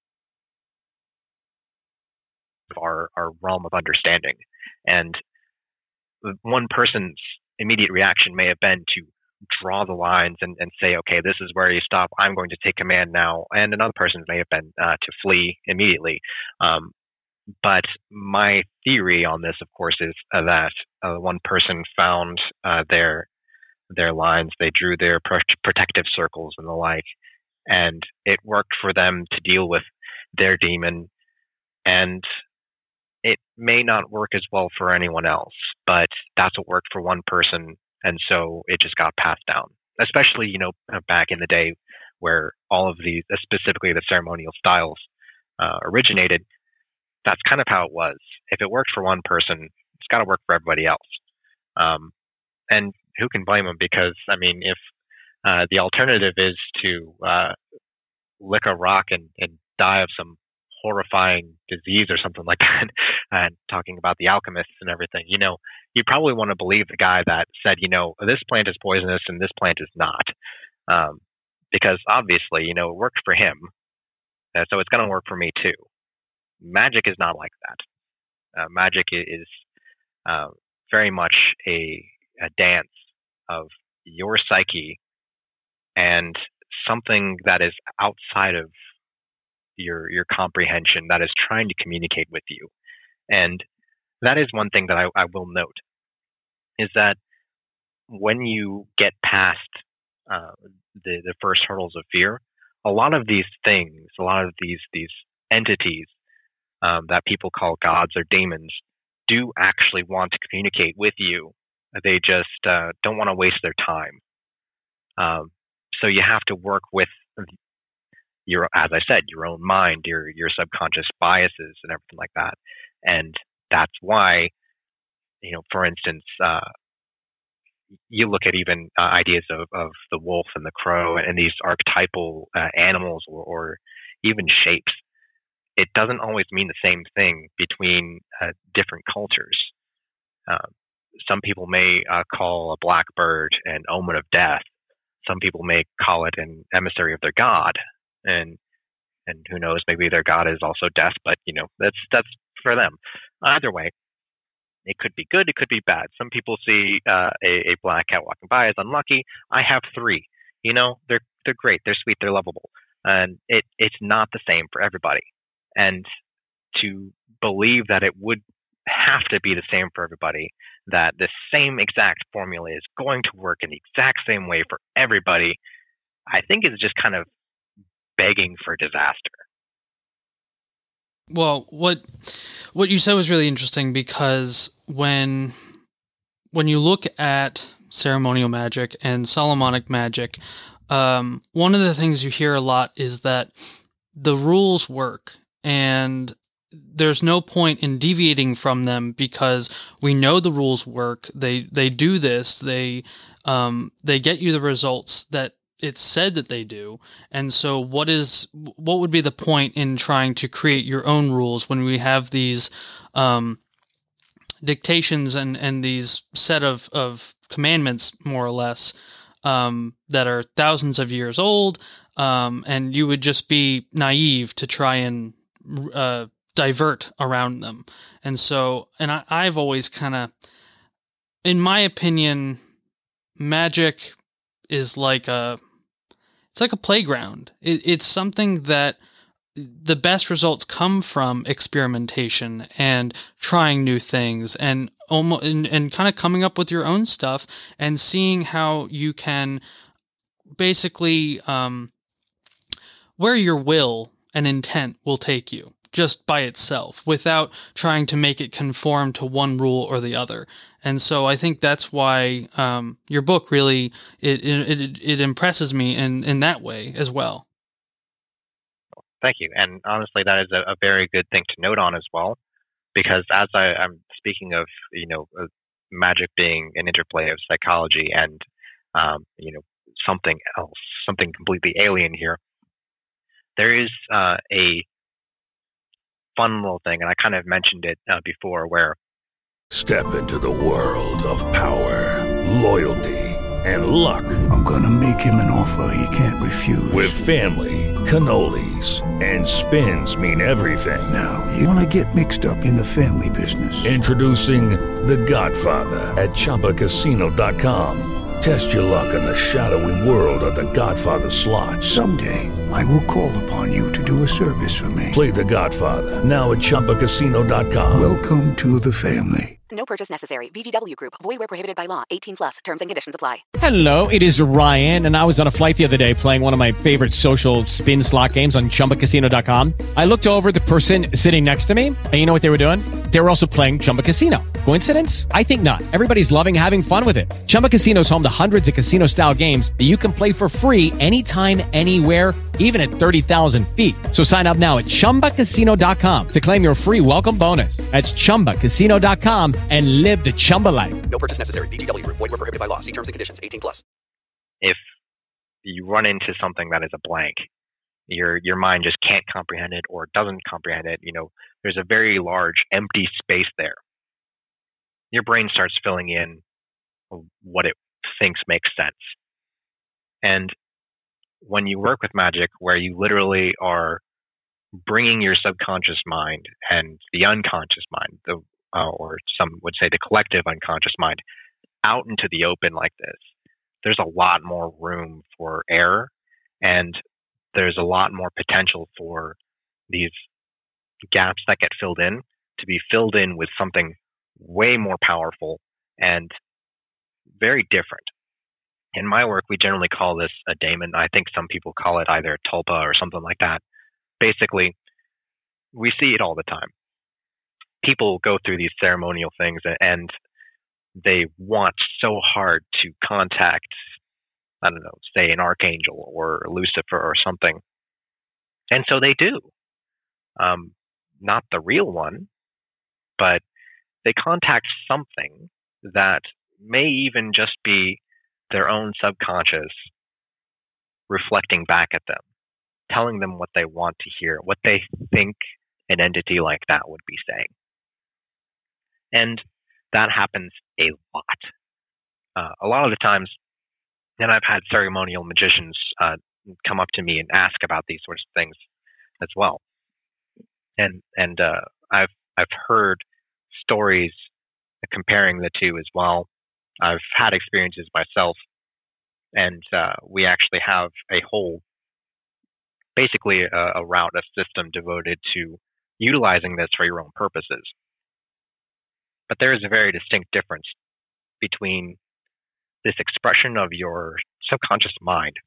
of our, our realm of understanding. And one person's immediate reaction may have been to draw the lines and, and say, okay, this is where you stop. I'm going to take command now. And another person may have been uh, to flee immediately. Um, But my theory on this, of course, is uh, that uh, one person found uh, their their lines. They drew their pro- protective circles and the like, and it worked for them to deal with their demon. And it may not work as well for anyone else, but that's what worked for one person, and so it just got passed down. Especially, you know, back in the day where all of these, specifically the ceremonial styles, uh, originated. That's kind of how it was. If it worked for one person, it's got to work for everybody else. Um, and who can blame them? Because, I mean, if Uh, the alternative is to uh, lick a rock and, and die of some horrifying disease or something like that. And talking about the alchemists and everything, you know, you probably want to believe the guy that said, you know, this plant is poisonous and this plant is not, um, because obviously, you know, it worked for him, uh, so it's going to work for me too. Magic is not like that. Uh, magic is uh, very much a, a dance of your psyche and something that is outside of your your comprehension, that is trying to communicate with you. And that is one thing that I, I will note, is that when you get past uh, the, the first hurdles of fear, a lot of these things, a lot of these these entities um, that people call gods or demons do actually want to communicate with you. They just uh, don't want to waste their time. Um, so you have to work with your, as I said, your own mind, your your subconscious biases and everything like that. And that's why, you know, for instance, uh, you look at even uh, ideas of, of the wolf and the crow and these archetypal uh, animals or, or even shapes. It doesn't always mean the same thing between uh, different cultures. Uh, some people may uh, call a black bird an omen of death. Some people may call it an emissary of their god, and and who knows, maybe their god is also death. But you know, that's that's for them. Either way, it could be good, it could be bad. Some people see uh, a, a black cat walking by as unlucky. I have three. You know, they're they're great, they're sweet, they're lovable, and it it's not the same for everybody. And to believe that it would have to be the same for everybody, that the same exact formula is going to work in the exact same way for everybody, I think is just kind of begging for disaster. Well, what what you said was really interesting, because when when you look at ceremonial magic and Solomonic magic, um, one of the things you hear a lot is that the rules work, and there's no point in deviating from them because we know the rules work. They they do this. They um, they get you the results that it's said that they do. And so what is what would be the point in trying to create your own rules when we have these um, dictations and, and these set of, of commandments, more or less, um, that are thousands of years old, um, and you would just be naive to try and uh, divert around them. And so, and I, I've always kind of, in my opinion, magic is like a, it's like a playground. It, it's something that the best results come from experimentation and trying new things and almost, and, and kind of coming up with your own stuff and seeing how you can basically, um, where your will and intent will take you just by itself without trying to make it conform to one rule or the other. And so I think that's why um, your book really, it, it it impresses me in, in that way as well. Thank you. And honestly, that is a, a very good thing to note on as well, because as I, I'm speaking of, you know, uh, magic being an interplay of psychology and, um, you know, something else, something completely alien here, there is uh, a fun little thing, and I kind of mentioned it uh, before, where step into the world of power, loyalty, and luck. I'm gonna make him an offer he can't refuse. With family, cannolis, and spins mean everything. Now, you wanna get mixed up in the family business. Introducing The Godfather at Chumba Casino dot com. Test your luck in the shadowy world of The Godfather slot. Someday, I will call upon you to do a service for me. Play The Godfather now at Chumba Casino dot com. Welcome to the family. No purchase necessary. V G W Group. Void where prohibited by law. eighteen plus. Terms and conditions apply. Hello, it is Ryan, and I was on a flight the other day playing one of my favorite social spin slot games on Chumba Casino dot com. I looked over at the person sitting next to me, and you know what they were doing? They were also playing Chumba Casino. Coincidence? I think not. Everybody's loving having fun with it. Chumba Casino is home to hundreds of casino-style games that you can play for free anytime, anywhere, even at thirty thousand feet. So sign up now at Chumba Casino dot com to claim your free welcome bonus. That's Chumba Casino dot com and live the Chumba life. No purchase necessary. V G W Group. Void where prohibited by law. See terms and conditions. eighteen plus. If you run into something that is a blank. Your your mind just can't comprehend it or doesn't comprehend it. You know, there's a very large empty space there. Your brain starts filling in what it thinks makes sense. And when you work with magic, where you literally are bringing your subconscious mind and the unconscious mind, the uh, or some would say the collective unconscious mind, out into the open like this, there's a lot more room for error, and there's a lot more potential for these gaps that get filled in to be filled in with something way more powerful and very different. In my work, we generally call this a daemon. I think some people call it either a tulpa or something like that. Basically, we see it all the time. People go through these ceremonial things and they want so hard to contact, I don't know, say an archangel or Lucifer or something. And so they do. Um, not the real one, but they contact something that may even just be their own subconscious reflecting back at them, telling them what they want to hear, what they think an entity like that would be saying. And that happens a lot. Uh, a lot of the times, and I've had ceremonial magicians uh, come up to me and ask about these sorts of things as well. And and uh, I've I've heard stories comparing the two as well. I've had experiences myself, and uh, we actually have a whole, basically a, a route, a system devoted to utilizing this for your own purposes. But there is a very distinct difference between this expression of your subconscious mind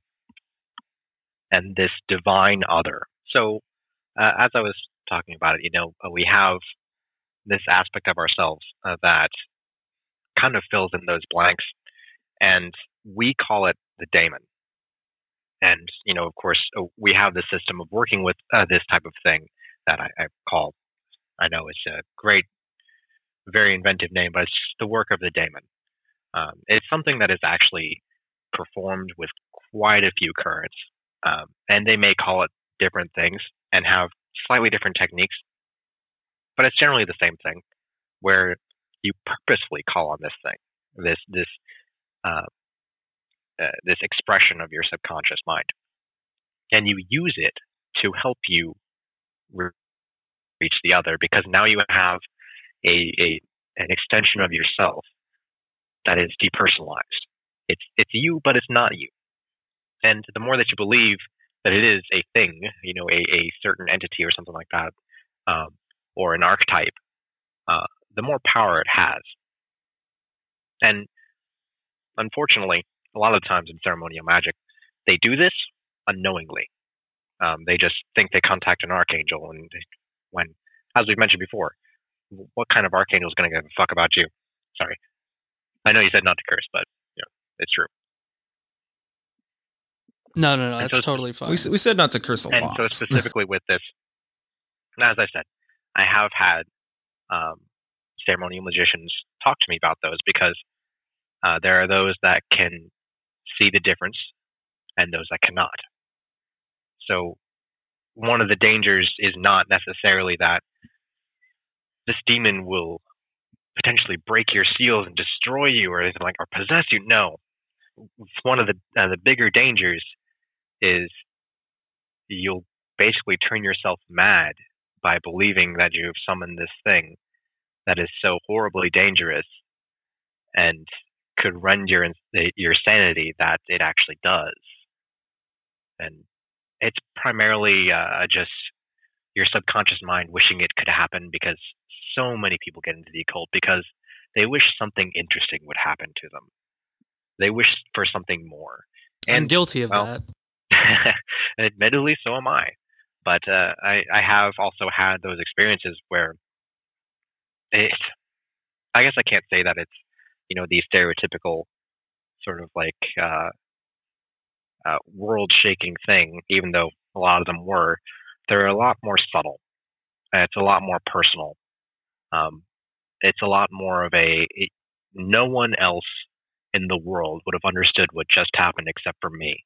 and this divine other. So, uh, as I was talking about it, you know, uh, we have this aspect of ourselves uh, that kind of fills in those blanks, and we call it the daemon. And, you know, of course, uh, we have the system of working with uh, this type of thing that I, I call, I know it's a great, very inventive name, but it's the work of the daemon. Um, it's something that is actually performed with quite a few currents, um, and they may call it different things and have slightly different techniques, but it's generally the same thing, where you purposefully call on this thing, this this uh, uh, this expression of your subconscious mind, and you use it to help you re- reach the other, because now you have a, a an extension of yourself that is depersonalized. It's it's you, but it's not you. And the more that you believe that it is a thing, you know, a, a certain entity or something like that, um, or an archetype, uh, the more power it has. And unfortunately, a lot of times in ceremonial magic, they do this unknowingly. Um, they just think they contact an archangel, and when, as we've mentioned before, what kind of archangel is going to give a fuck about you? Sorry. I know you said not to curse, but you know, it's true. No, no, no, And that's so totally fine. We, we said not to curse a and lot. so specifically with this, as I said, I have had um, ceremonial magicians talk to me about those, because uh, there are those that can see the difference and those that cannot. So one of the dangers is not necessarily that this demon will potentially break your seals and destroy you or anything like, or possess you. No, one of the uh, the bigger dangers is you'll basically turn yourself mad by believing that you've summoned this thing that is so horribly dangerous and could rend your your sanity that it actually does. And it's primarily uh, just your subconscious mind wishing it could happen, because so many people get into the occult because they wish something interesting would happen to them. They wish for something more. And, I'm guilty of well, that. admittedly, so am I. But uh, I, I have also had those experiences where it, I guess I can't say that it's, you know, the stereotypical sort of like uh, uh, world-shaking thing, even though a lot of them were. They're a lot more subtle. And it's a lot more personal. Um, it's a lot more of a, it, no one else in the world would have understood what just happened except for me.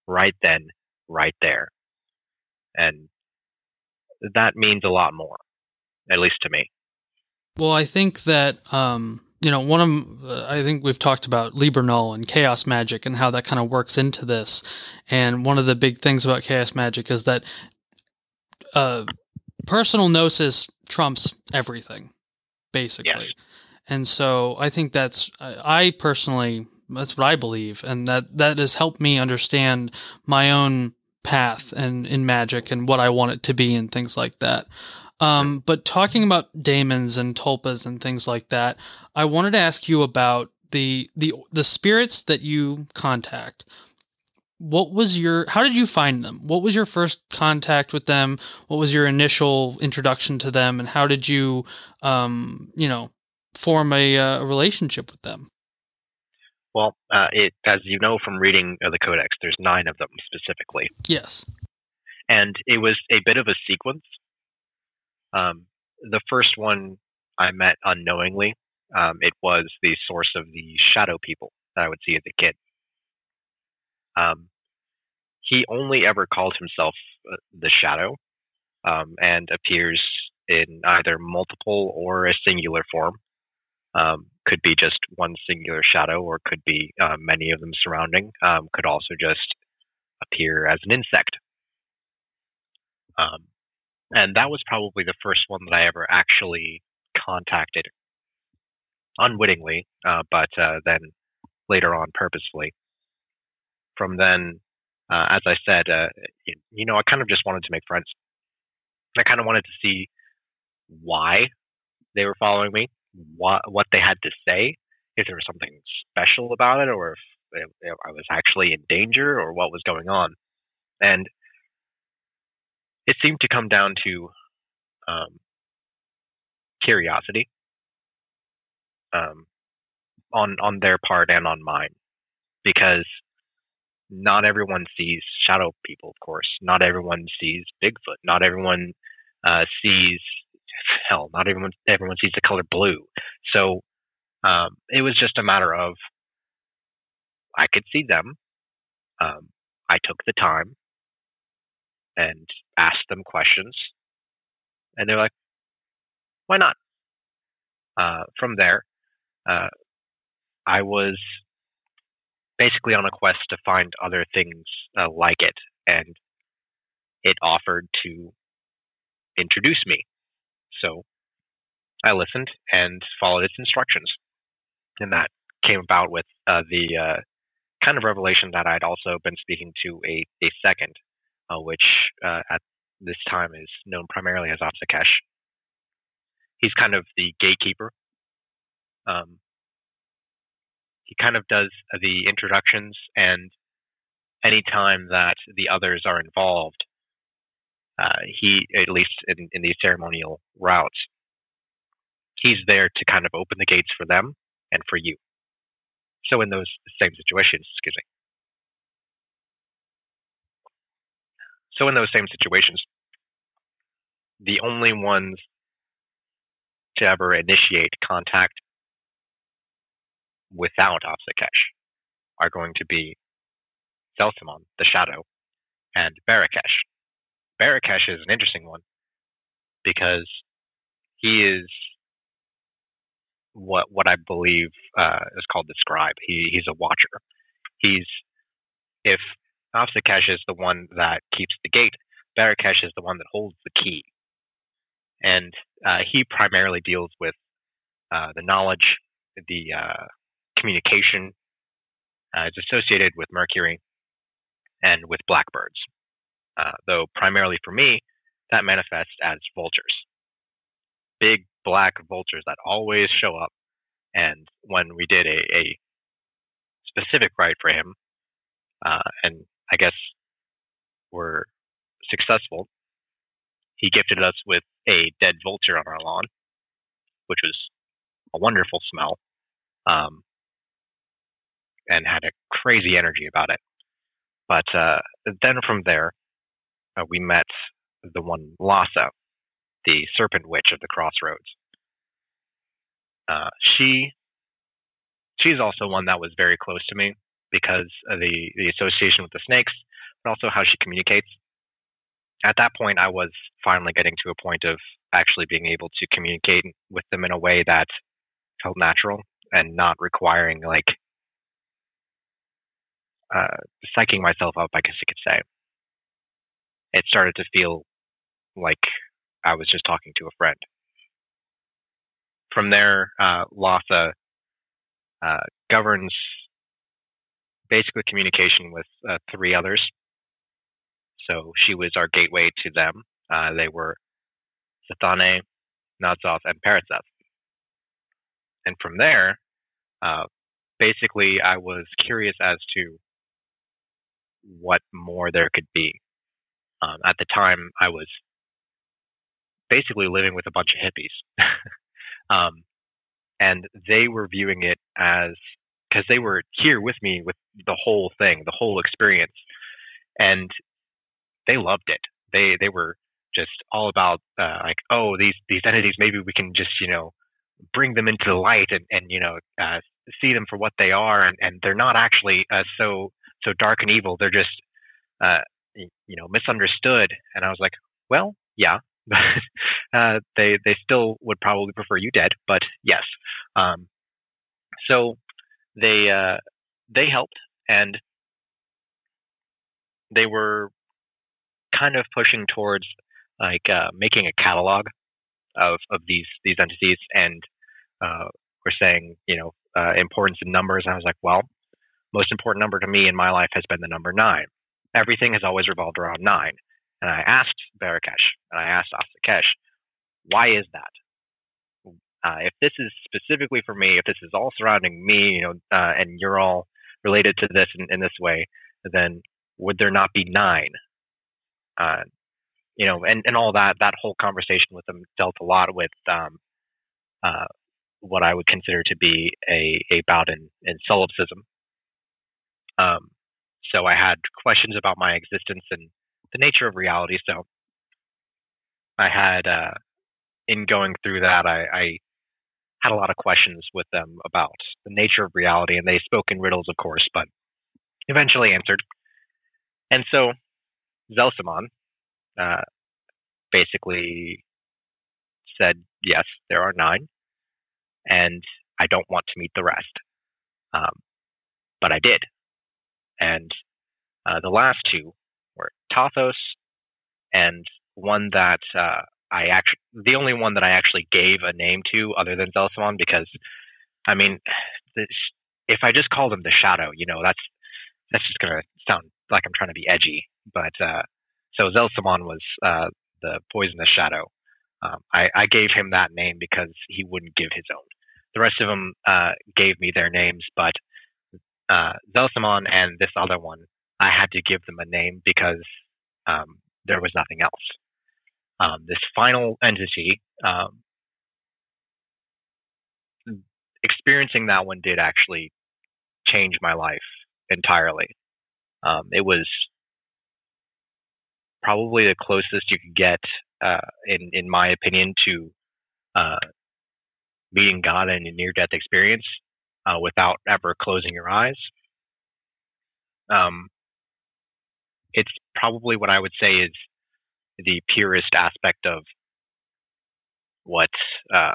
right then, right there. And that means a lot more, at least to me. Well, I think that, um, you know, one of, uh, I think we've talked about Liber Null and chaos magic and how that kind of works into this. And one of the big things about chaos magic is that uh, personal gnosis trumps everything, basically. Yes. And so I think that's, I personally, that's what I believe. And that, that has helped me understand my own path and in magic and what I want it to be and things like that. Um, but talking about daemons and tulpas and things like that, I wanted to ask you about the, the, the spirits that you contact. What was your, how did you find them? What was your first contact with them? What was your initial introduction to them? And how did you, um, you know, form a, uh, a relationship with them? Well, uh, it, as you know from reading uh, the Codex, there's nine of them specifically. Yes. And it was a bit of a sequence. Um, the first one I met unknowingly. Um, it was the source of the shadow people that I would see as a kid. Um, he only ever called himself uh, the Shadow, um, and appears in either multiple or a singular form. Um, could be just one singular shadow, or could be uh, many of them surrounding. Um, could also just appear as an insect. Um, and that was probably the first one that I ever actually contacted, unwittingly, uh, but uh, then later on purposefully. From then, uh, as I said, uh, you, you know, I kind of just wanted to make friends. I kind of wanted to see why they were following me, what what they had to say, if there was something special about it, or if, if I was actually in danger, or what was going on. And it seemed to come down to um, curiosity um, on on their part and on mine, because not everyone sees shadow people, of course. Not everyone sees Bigfoot. Not everyone uh, sees hell. Not everyone everyone sees the color blue. So um, it was just a matter of I could see them. Um, I took the time and asked them questions, and they're like, "Why not?" Uh, from there, uh, I was basically on a quest to find other things uh, like it, and it offered to introduce me. So I listened and followed its instructions, and that came about with uh, the uh, kind of revelation that I'd also been speaking to a, a second, uh, which uh, at this time is known primarily as Apsakesh. He's kind of the gatekeeper. Um, he kind of does the introductions, and any time that the others are involved, uh, he, at least in, in these ceremonial routes, he's there to kind of open the gates for them and for you. So in those same situations, excuse me. So in those same situations, the only ones to ever initiate contact without Apsakesh are going to be Zelsimon, the Shadow, and Barakesh. Barakesh is an interesting one because he is what what I believe uh, is called the scribe. He he's a watcher. He's if Apsakesh is the one that keeps the gate, Barakesh is the one that holds the key, and uh, he primarily deals with uh, the knowledge, the uh, communication. Uh, it's associated with Mercury and with blackbirds, uh, though primarily for me that manifests as vultures, big black vultures that always show up. And when we did a, a specific rite for him, uh, and I guess were successful, he gifted us with a dead vulture on our lawn, which was a wonderful smell, um, and had a crazy energy about it. But uh, then from there, uh, we met the one Lhasa, the serpent witch of the crossroads. Uh, she, she's also one that was very close to me because of the, the association with the snakes, but also how she communicates. At that point, I was finally getting to a point of actually being able to communicate with them in a way that felt natural and not requiring, like, uh, psyching myself up, I guess you could say. It started to feel like I was just talking to a friend. From there, uh, Latha uh, governs basically communication with uh, three others. So she was our gateway to them. Uh, they were Zathane, Nadzoth, and Peretzeth. And from there, uh, basically, I was curious as to what more there could be. Um, at the time, I was basically living with a bunch of hippies. um, and they were viewing it as, because they were here with me with the whole thing, the whole experience. And they loved it. They they were just all about, uh, like, oh, these, these entities, maybe we can just, you know, bring them into the light and, and you know, uh, see them for what they are. And, and they're not actually uh, so so dark and evil. They're just, uh, you know, misunderstood. And I was like, well, yeah. uh, they they still would probably prefer you dead, but yes. Um, so they uh, they helped, and they were kind of pushing towards like uh, making a catalog of of these these entities, and uh, we're saying, you know, uh, importance in numbers. And I was like, well, most important number to me in my life has been the number nine. Everything has always revolved around nine. And I asked Barakesh, and I asked Asakesh, why is that? Uh, if this is specifically for me, if this is all surrounding me, you know, uh, and you're all related to this in, in this way, then would there not be nine? Uh, you know, and, and all that, that whole conversation with them dealt a lot with um, uh, what I would consider to be a, a bout in, in solipsism. Um, so I had questions about my existence and the nature of reality. So I had, uh, in going through that, I, I had a lot of questions with them about the nature of reality, and they spoke in riddles, of course, but eventually answered. And so Zelsimon uh, basically said, yes, there are nine, and I don't want to meet the rest. Um, but I did. And uh, the last two were Tathos, and one that uh, I actually, the only one that I actually gave a name to other than Zelsimon, because, I mean, this, if I just call them the Shadow, you know, that's that's just going to sound like I'm trying to be edgy. But uh, so Zelsimon was uh, the poisonous Shadow. Um, I, I gave him that name because he wouldn't give his own. The rest of them uh, gave me their names, but uh, Zelsimon and this other one, I had to give them a name because um, there was nothing else. Um, this final entity, um, experiencing that one did actually change my life entirely. Um, it was probably the closest you could get, uh, in in my opinion, to uh, meeting God in a near-death experience uh, without ever closing your eyes. Um, it's probably what I would say is the purest aspect of what uh,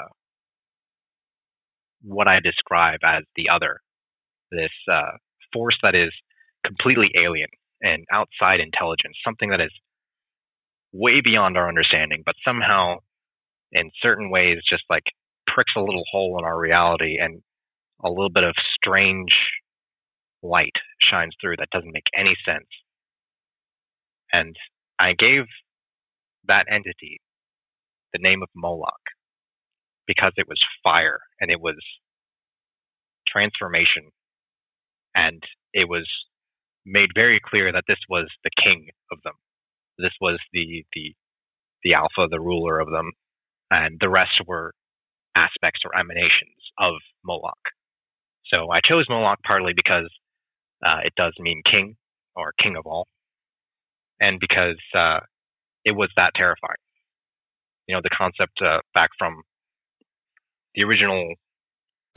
what I describe as the other, this uh, force that is completely alien and outside intelligence, something that is way beyond our understanding, but somehow in certain ways just like pricks a little hole in our reality, and a little bit of strange light shines through that doesn't make any sense. And I gave that entity the name of Moloch because it was fire, and it was transformation, and it was made very clear that this was the king of them. This was the the the alpha, the ruler of them, and the rest were aspects or emanations of Moloch. So I chose Moloch partly because uh, it does mean king, or king of all, and because uh, it was that terrifying. You know, the concept uh, back from the original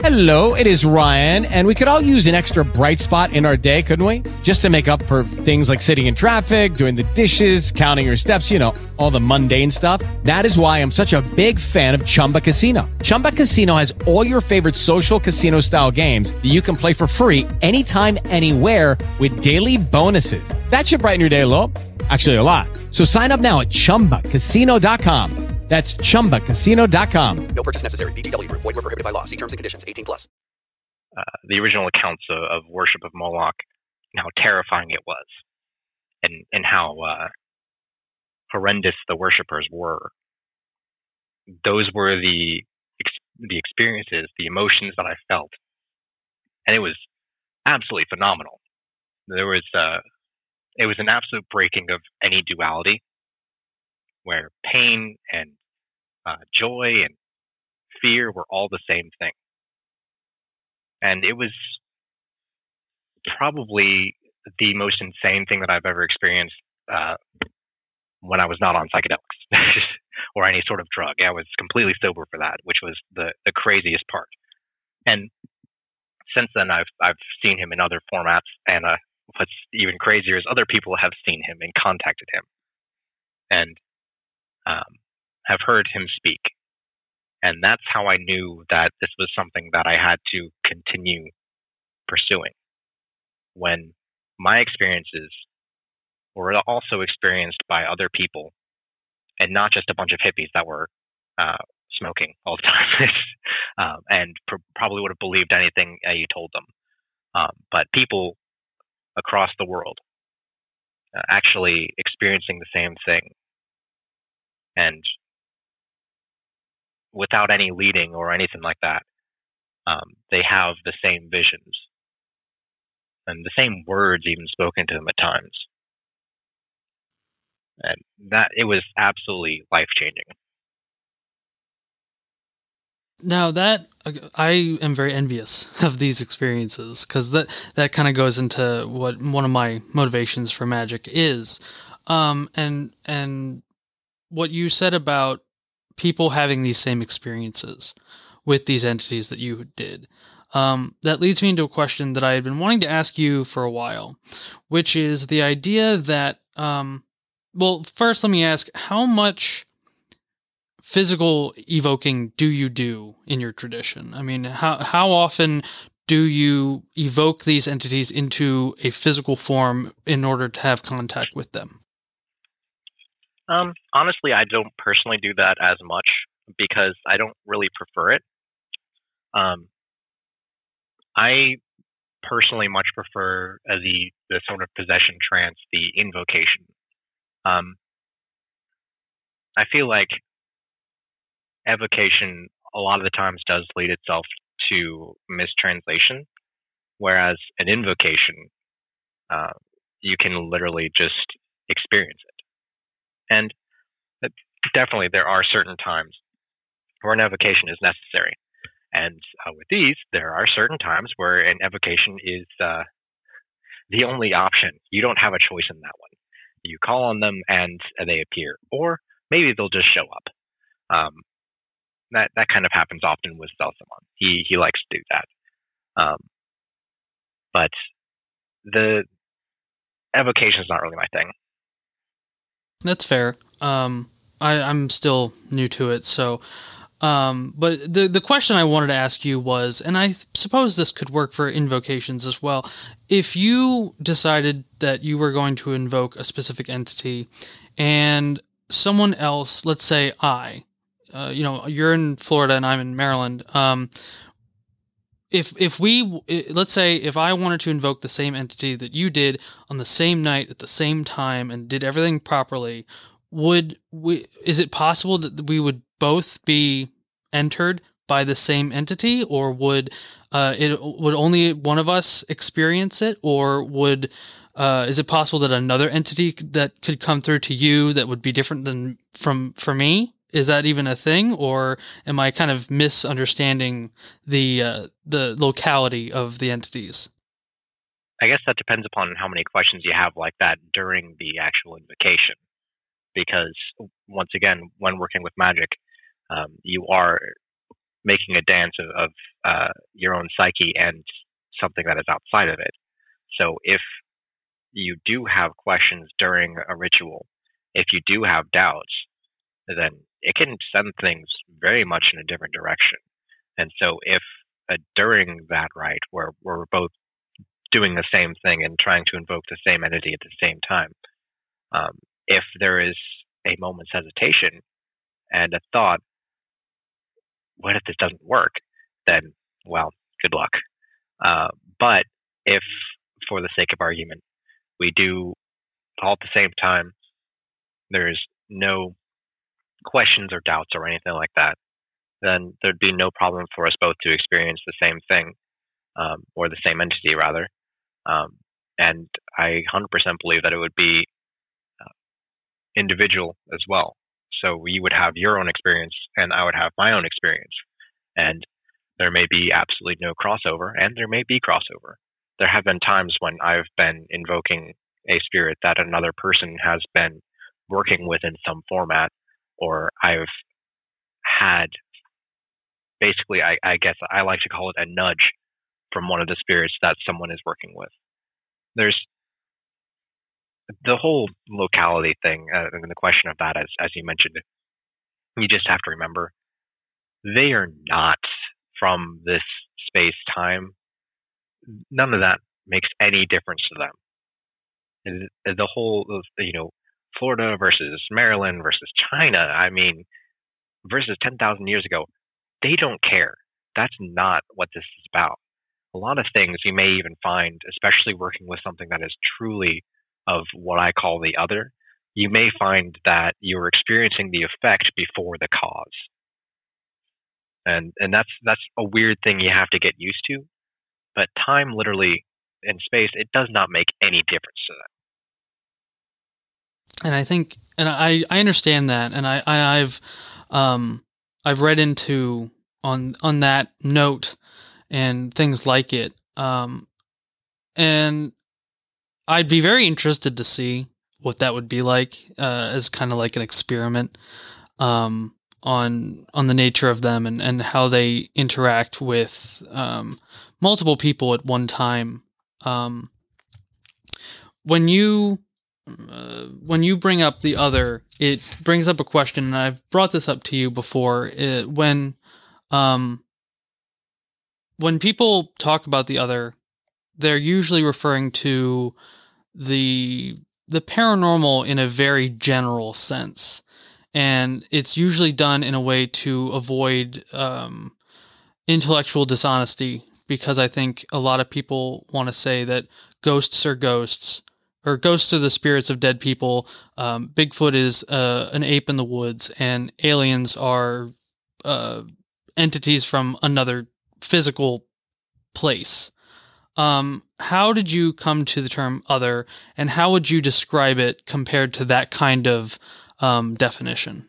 Hello, it is Ryan, and we could all use an extra bright spot in our day, couldn't we? Just to make up for things like sitting in traffic, doing the dishes, counting your steps, you know, all the mundane stuff. That is why I'm such a big fan of Chumba Casino. Chumba Casino has all your favorite social casino-style games that you can play for free anytime, anywhere with daily bonuses. That should brighten your day a little. Actually, a lot. So sign up now at chumba casino dot com. That's chumba casino dot com. No purchase necessary. V G W. Void where prohibited by law. See terms and conditions. eighteen plus. Uh, the original accounts of, of worship of Moloch, and how terrifying it was, and and how uh, horrendous the worshippers were. Those were the the experiences, the emotions that I felt, and it was absolutely phenomenal. There was uh, it was an absolute breaking of any duality, where pain and uh, joy and fear were all the same thing. And it was probably the most insane thing that I've ever experienced uh, when I was not on psychedelics or any sort of drug. I was completely sober for that, which was the, the craziest part. And since then, I've I've seen him in other formats, and uh, what's even crazier is other people have seen him and contacted him, and um, have heard him speak. And that's how I knew that this was something that I had to continue pursuing. When my experiences were also experienced by other people, and not just a bunch of hippies that were uh, smoking all the time, um, and pr- probably would have believed anything uh, you told them. Um, but people across the world uh, actually experiencing the same thing, and without any leading or anything like that, um, they have the same visions and the same words even spoken to them at times. And that, it was absolutely life-changing. Now that I am very envious of these experiences, because that, that kind of goes into what one of my motivations for magic is. Um, and, and what you said about people having these same experiences with these entities that you did. Um, that leads me into a question that I had been wanting to ask you for a while, which is the idea that, um, well, first let me ask, how much physical evoking do you do in your tradition? I mean, how, how often do you evoke these entities into a physical form in order to have contact with them? Um, honestly, I don't personally do that as much because I don't really prefer it. Um, I personally much prefer uh, the the sort of possession trance, the invocation. Um, I feel like evocation a lot of the times does lead itself to mistranslation, whereas an invocation, uh, you can literally just experience it. And definitely there are certain times where an evocation is necessary. And uh, with these, there are certain times where an evocation is uh, the only option. You don't have a choice in that one. You call on them and uh, they appear. Or maybe they'll just show up. Um, that that kind of happens often with Zelsamon. He, he likes to do that. Um, but the evocation is not really my thing. That's fair. Um, I, I'm still new to it, so. Um, but the the question I wanted to ask you was, and I th- suppose this could work for invocations as well. If you decided that you were going to invoke a specific entity, and someone else, let's say I, uh, you know, you're in Florida and I'm in Maryland. Um, if if we let's say if I wanted to invoke the same entity that you did on the same night at the same time and did everything properly, would we? Is it possible that we would both be entered by the same entity, or would uh, it would only one of us experience it, or would uh, is it possible that another entity that could come through to you that would be different than from for me? Is that even a thing, or am I kind of misunderstanding the uh, the locality of the entities? I guess that depends upon how many questions you have like that during the actual invocation. Because once again, when working with magic, um, you are making a dance of, of uh, your own psyche and something that is outside of it. So if you do have questions during a ritual, if you do have doubts, then it can send things very much in a different direction. And so if uh, during that rite where we're both doing the same thing and trying to invoke the same entity at the same time, um, if there is a moment's hesitation and a thought, what if this doesn't work? Then, well, good luck. Uh, but if, for the sake of argument, we do all at the same time, there's no questions or doubts or anything like that, then there'd be no problem for us both to experience the same thing, um, or the same entity, rather. Um, and I one hundred percent believe that it would be uh, individual as well. So you would have your own experience and I would have my own experience. And there may be absolutely no crossover, and there may be crossover. There have been times when I've been invoking a spirit that another person has been working with in some format, or I've had, basically, I, I guess I like to call it a nudge from one of the spirits that someone is working with. There's the whole locality thing, uh, and the question of that, as, as you mentioned, you just have to remember, they are not from this space-time. None of that makes any difference to them. And the whole, you know, Florida versus Maryland versus China, I mean, versus ten thousand years ago, they don't care. That's not what this is about. A lot of things you may even find, especially working with something that is truly of what I call the other, you may find that you're experiencing the effect before the cause. And and that's that's a weird thing you have to get used to. But time, literally, in space, it does not make any difference to them. And I think, and I, I understand that, and I, I I've um I've read into on on that note and things like it, um, and I'd be very interested to see what that would be like uh, as kind of like an experiment um, on on the nature of them and, and how they interact with um, multiple people at one time. Um, when you uh, when you bring up the other, it brings up a question, and I've brought this up to you before. It, when um, when people talk about the other, they're usually referring to the the paranormal in a very general sense, and it's usually done in a way to avoid um, intellectual dishonesty, because I think a lot of people want to say that ghosts are ghosts, or ghosts are the spirits of dead people. Um, Bigfoot is uh, an ape in the woods, and aliens are uh, entities from another physical place. Um, how did you come to the term other, and how would you describe it compared to that kind of um, definition?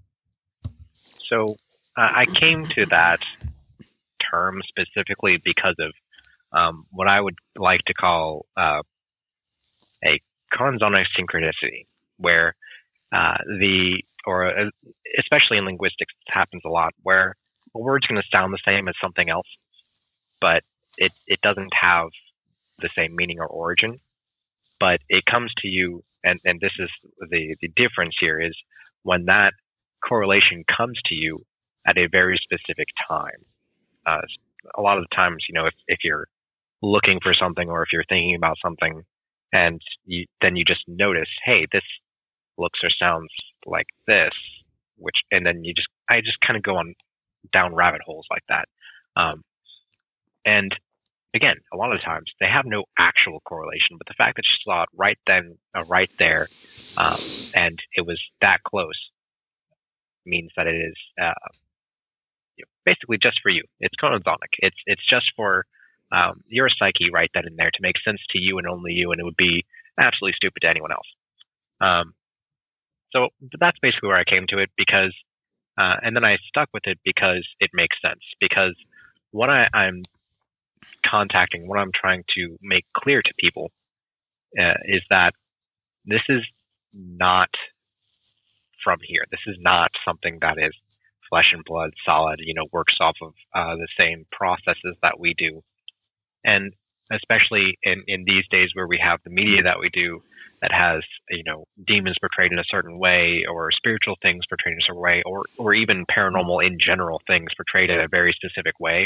So uh, I came to that term specifically because of um, what I would like to call uh, a chronozonic synchronicity, where uh, the, or uh, especially in linguistics, it happens a lot, where a word's going to sound the same as something else, but it, it doesn't have the same meaning or origin, but it comes to you, and, and this is the, the difference here, is when that correlation comes to you at a very specific time. Uh, a lot of the times, you know, if, if you're looking for something, or if you're thinking about something, and you, then you just notice, hey, this looks or sounds like this, which, and then you just, I just kind of go on down rabbit holes like that. Um, and again, a lot of times they have no actual correlation, but the fact that you saw it right then, uh, right there, um, and it was that close means that it is, uh, you know, basically just for you. It's chronozonic. It's, it's just for, um, your psyche right then and there to make sense to you and only you, and it would be absolutely stupid to anyone else. Um, so that's basically where I came to it, because, uh, and then I stuck with it because it makes sense, because what I, I'm contacting, what I'm trying to make clear to people, uh, is that this is not from here. This is not something that is flesh and blood, solid, you know, works off of uh, the same processes that we do. And especially in, in these days where we have the media that we do that has, you know, demons portrayed in a certain way, or spiritual things portrayed in a certain way, or, or even paranormal in general things portrayed in a very specific way,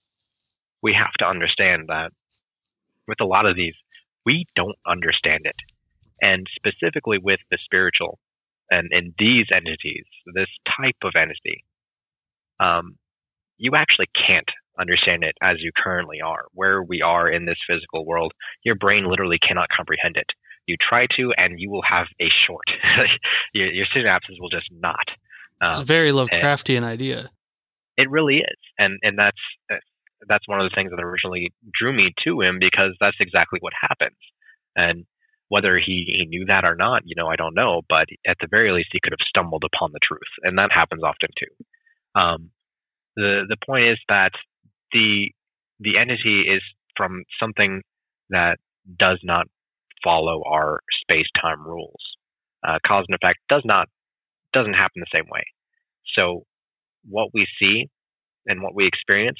we have to understand that with a lot of these, we don't understand it. And specifically with the spiritual and, and these entities, this type of entity, um, you actually can't understand it as you currently are. Where we are in this physical world, your brain literally cannot comprehend it. You try to, and you will have a short. your, your synapses will just not. Um, it's a very Lovecraftian idea. It really is, and and that's that's one of the things that originally drew me to him, because that's exactly what happens. And whether he, he knew that or not, you know, I don't know. But at the very least, he could have stumbled upon the truth, and that happens often too. Um, the the point is that the the entity is from something that does not follow our space-time rules. Uh, cause and effect does not doesn't happen the same way. So what we see and what we experience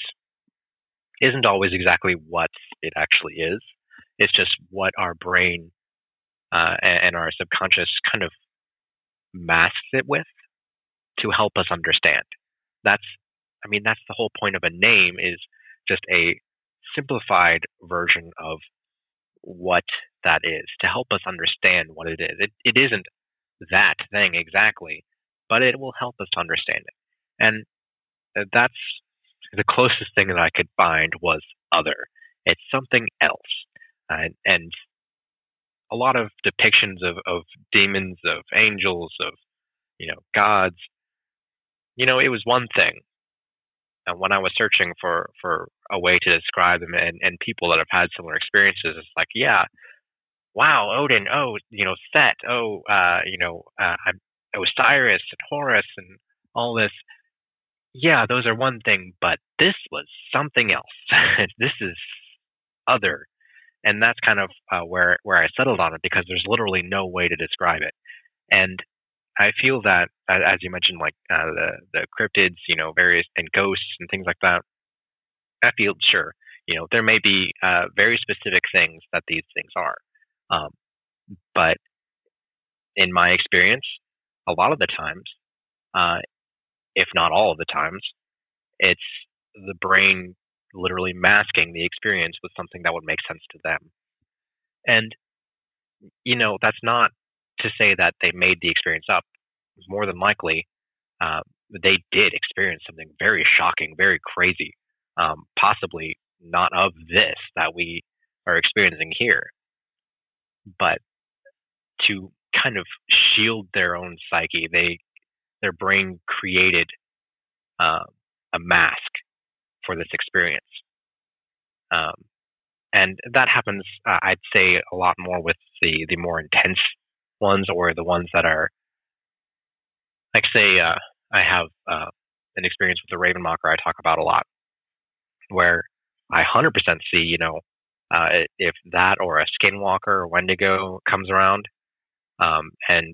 isn't always exactly what it actually is. It's just what our brain uh, and, and our subconscious kind of masks it with to help us understand. That's, I mean, that's the whole point of a name, is just a simplified version of what that is, to help us understand what it is. It, it isn't that thing exactly, but it will help us to understand it. And that's the closest thing that I could find was other. It's something else. Uh, and a lot of depictions of, of demons, of angels, of, you know, gods, you know, it was one thing. And when I was searching for, for a way to describe them, and, and people that have had similar experiences, it's like, yeah, wow, Odin, oh, you know, Set, oh, uh, you know, uh, Osiris and Horus and all this. Yeah, those are one thing, but this was something else. This is other. And that's kind of uh, where, where I settled on it, because there's literally no way to describe it. And I feel that, as you mentioned, like uh, the the cryptids, you know, various and ghosts and things like that. I feel sure, you know, there may be uh, very specific things that these things are, um, but in my experience, a lot of the times, uh, if not all of the times, it's the brain literally masking the experience with something that would make sense to them. And you know, that's not to say that they made the experience up. More than likely, uh, they did experience something very shocking, very crazy, um, possibly not of this that we are experiencing here. But to kind of shield their own psyche, they their brain created uh, a mask for this experience. Um, and that happens, uh, I'd say, a lot more with the, the more intense ones, or the ones that are, like, say, uh, I have uh, an experience with the Ravenmocker I talk about a lot, where I one hundred percent see, you know, uh, if that or a Skinwalker or Wendigo comes around, um, and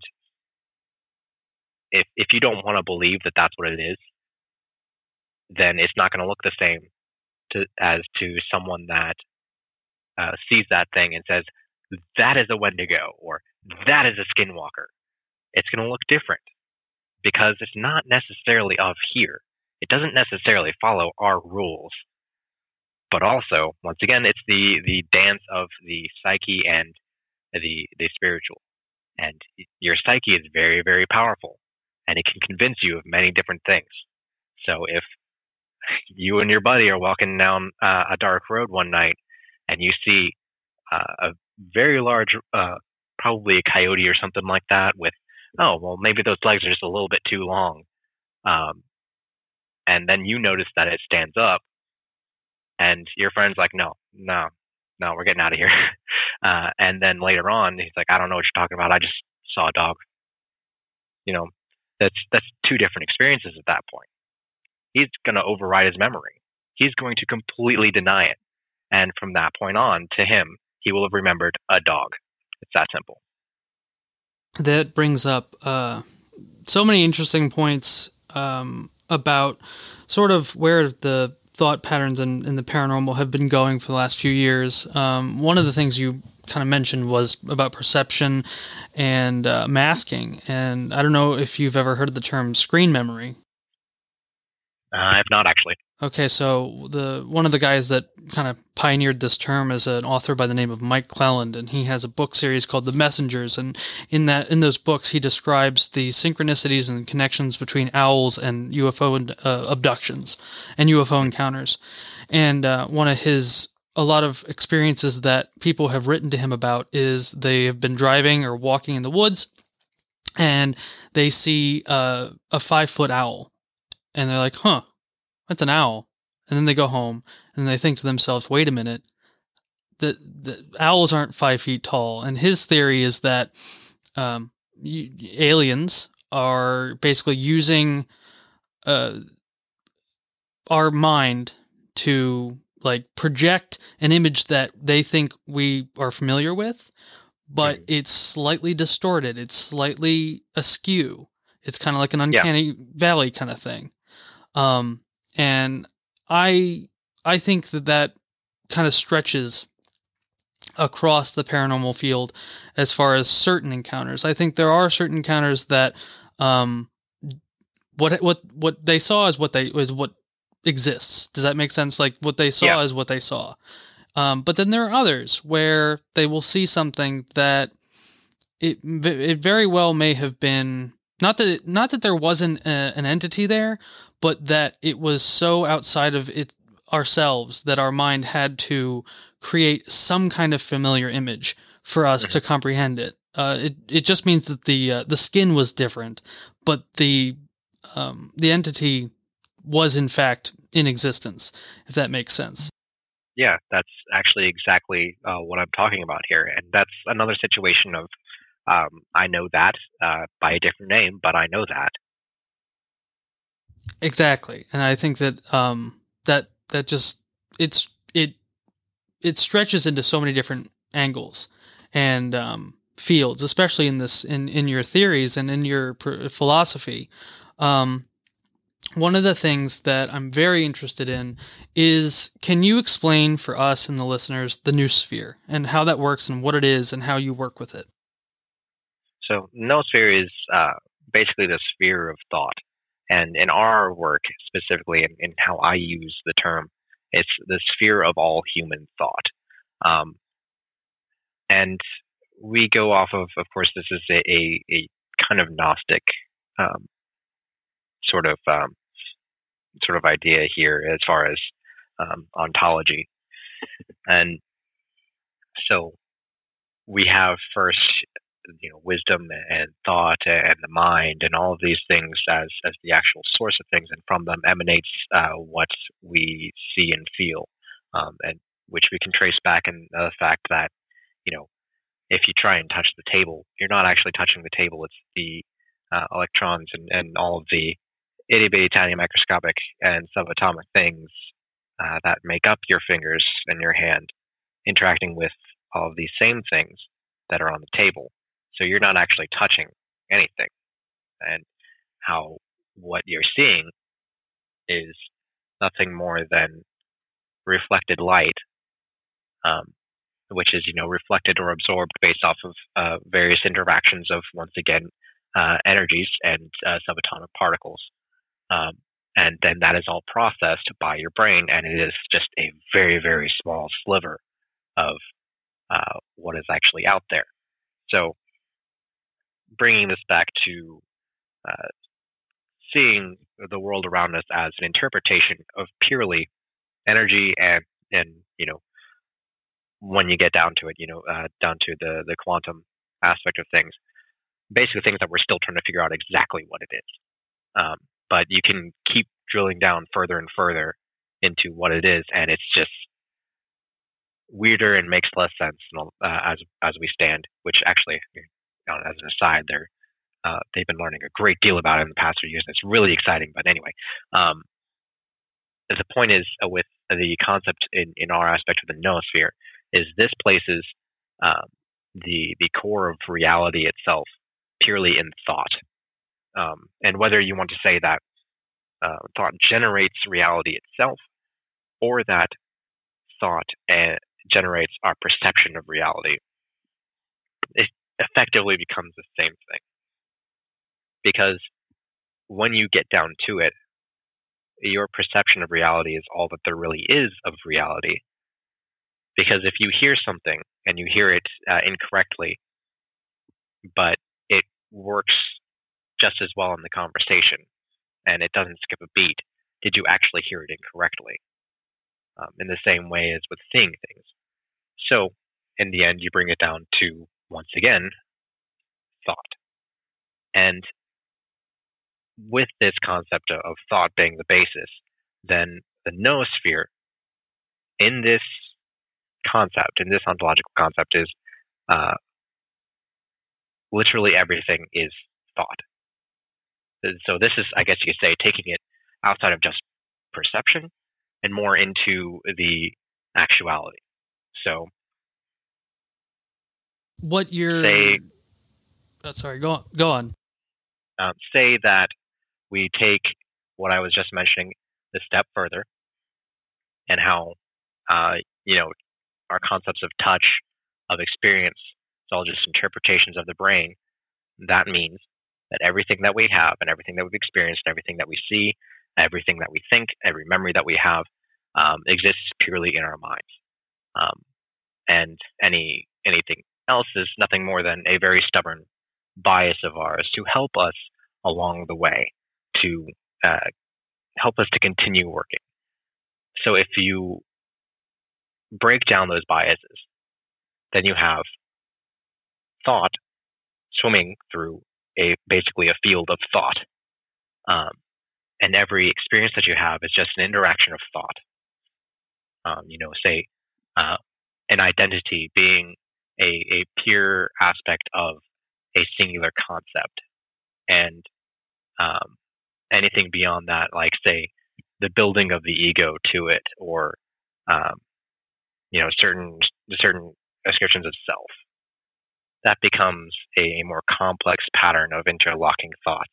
if if you don't want to believe that that's what it is, then it's not going to look the same to, as to someone that uh, sees that thing and says, that is a Wendigo, or that is a Skinwalker. It's going to look different, because it's not necessarily of here. It doesn't necessarily follow our rules. But also, once again, it's the, the dance of the psyche and the the spiritual. And your psyche is very, very powerful, and it can convince you of many different things. So if you and your buddy are walking down uh, a dark road one night, and you see uh, a very large, uh, probably a coyote or something like that, with, oh, well, maybe those legs are just a little bit too long. Um, and then you notice that it stands up, and your friend's like, no, no, no, we're getting out of here. Uh, and then later on, he's like, I don't know what you're talking about. I just saw a dog. You know, that's that's two different experiences at that point. He's going to override his memory. He's going to completely deny it. And from that point on, to him, he will have remembered a dog. It's that simple. That brings up uh, so many interesting points. Um, about sort of where the thought patterns in, in the paranormal have been going for the last few years. Um, one of the things you kind of mentioned was about perception and uh, masking. And I don't know if you've ever heard of the term screen memory. Uh, I have not, actually. Okay, so the one of the guys that kind of pioneered this term is an author by the name of Mike Clelland, and he has a book series called The Messengers, and in that in those books he describes the synchronicities and connections between owls and U F O uh, abductions and U F O encounters. And uh, one of his a lot of experiences that people have written to him about is they have been driving or walking in the woods, and they see uh, a five-foot owl, and they're like, huh, that's an owl. And then they go home and they think to themselves, wait a minute, the, the owls aren't five feet tall. And his theory is that um, you, aliens are basically using uh, our mind to like project an image that they think we are familiar with, but mm. it's slightly distorted. It's slightly askew. It's kind of like an uncanny yeah. valley kind of thing. Um, and I, I think that that kind of stretches across the paranormal field as far as certain encounters. I think there are certain encounters that, um, what, what, what they saw is what they, is what exists. Does that make sense? Like what they saw yeah. is what they saw. Um, but then there are others where they will see something that it, it very well may have been, not that, it, not that there wasn't a, an entity there, but that it was so outside of it ourselves that our mind had to create some kind of familiar image for us mm-hmm. to comprehend it. Uh, it it just means that the uh, the skin was different, but the um, the entity was in fact in existence. If that makes sense. Yeah, that's actually exactly uh, what I'm talking about here, and that's another situation of um, I know that uh, by a different name, but I know that. Exactly, and I think that um, that that just it's it it stretches into so many different angles and um, fields, especially in this in, in your theories and in your pr- philosophy. Um, one of the things that I'm very interested in is, can you explain for us and the listeners the noosphere and how that works and what it is and how you work with it? So, noosphere is uh, basically the sphere of thought. And in our work, specifically in, in how I use the term, it's the sphere of all human thought. Um, and we go off of, of course, this is a, a, a kind of Gnostic um, sort of um, sort of idea here as far as um, ontology. And so we have first, you know, wisdom and thought and the mind and all of these things as as the actual source of things, and from them emanates uh, what we see and feel, um, and which we can trace back in the fact that, you know, if you try and touch the table, you're not actually touching the table. It's the uh, electrons and, and all of the itty bitty tiny microscopic and subatomic things uh, that make up your fingers and your hand interacting with all of these same things that are on the table. So you're not actually touching anything, and how what you're seeing is nothing more than reflected light, um, which is, you know, reflected or absorbed based off of uh, various interactions of, once again, uh, energies and uh, subatomic particles. Um, and then that is all processed by your brain, and it is just a very, very small sliver of uh, what is actually out there. So bringing this back to uh, seeing the world around us as an interpretation of purely energy and, and you know, when you get down to it, you know, uh, down to the, the quantum aspect of things, basically things that we're still trying to figure out exactly what it is. Um, but you can keep drilling down further and further into what it is, and it's just weirder and makes less sense uh, as as we stand. Which actually, you know, as an aside, they're uh, they've been learning a great deal about it in the past few years, and it's really exciting. But anyway, um, the point is uh, with the concept in, in our aspect of the noosphere is this places um, the the core of reality itself purely in thought. Um, and whether you want to say that uh, thought generates reality itself, or that thought uh, generates our perception of reality. It effectively becomes the same thing. Because when you get down to it, your perception of reality is all that there really is of reality. Because if you hear something and you hear it uh, incorrectly, but it works just as well in the conversation and it doesn't skip a beat, did you actually hear it incorrectly? Um, in the same way as with seeing things. So, in the end, you bring it down to, once again, thought. And with this concept of, of thought being the basis, then the noosphere in this concept, in this ontological concept, is uh, literally everything is thought. So this is, I guess you could say, taking it outside of just perception and more into the actuality. So, what you're say, oh, sorry, go on. Go on. Um, say that we take what I was just mentioning a step further, and how uh, you know our concepts of touch, of experience, it's all just interpretations of the brain. That means that everything that we have, and everything that we've experienced, and everything that we see, everything that we think, every memory that we have, um, exists purely in our minds. Um, and any anything else is nothing more than a very stubborn bias of ours to help us along the way, to uh, help us to continue working. So if you break down those biases, then you have thought swimming through a basically a field of thought. Um, and every experience that you have is just an interaction of thought. Um, you know, say uh, an identity being a, a pure aspect of a singular concept. And um, anything beyond that, like, say, the building of the ego to it, or, um, you know, certain certain descriptions of self, that becomes a more complex pattern of interlocking thoughts.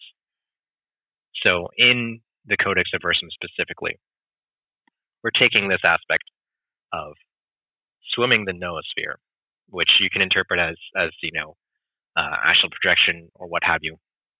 So in the Codex Versum specifically, we're taking this aspect of swimming the noosphere, which you can interpret as, as you know, uh, astral projection or what have you.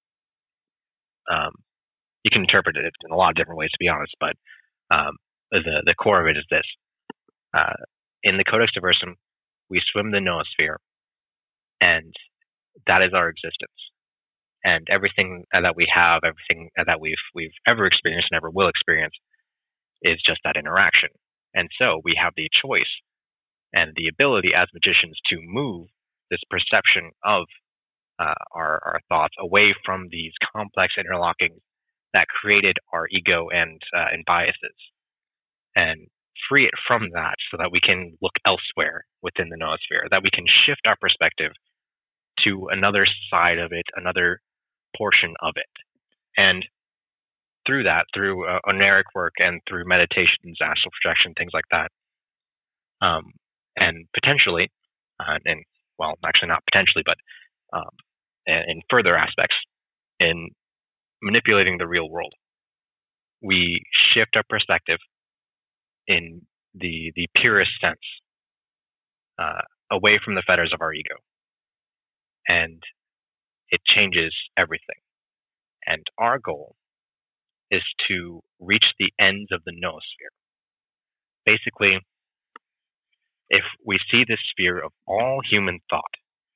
Um, you can interpret it in a lot of different ways, to be honest, but um, the, the core of it is this. Uh, in the Codex Versum, we swim the noosphere, and that is our existence. And everything that we have, everything that we've we've ever experienced and ever will experience is just that interaction. And so we have the choice and the ability as magicians to move this perception of uh, our, our thoughts away from these complex interlockings that created our ego and uh, and biases, and free it from that so that we can look elsewhere within the noosphere, that we can shift our perspective to another side of it, another portion of it. And through that, through uh, oneric work and through meditations, astral projection, things like that, um, and potentially, uh, and well, actually not potentially, but um, in further aspects, in manipulating the real world, we shift our perspective in the the purest sense, uh, away from the fetters of our ego. And it changes everything. And our goal is to reach the ends of the noosphere. Basically, if we see this sphere of all human thought,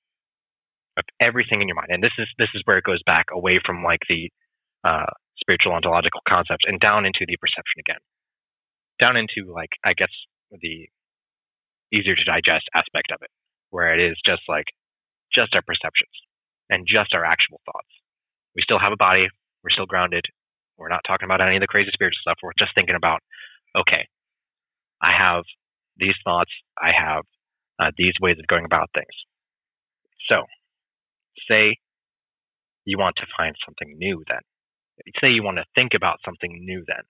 of everything in your mind, and this is this is where it goes back away from like the uh, spiritual ontological concepts and down into the perception again, down into like I guess the easier to digest aspect of it, where it is just like just our perceptions and just our actual thoughts. We still have a body. We're still grounded. We're not talking about any of the crazy spiritual stuff. We're just thinking about, okay, I have these thoughts. I have uh, these ways of going about things. So, say you want to find something new then. Say you want to think about something new then.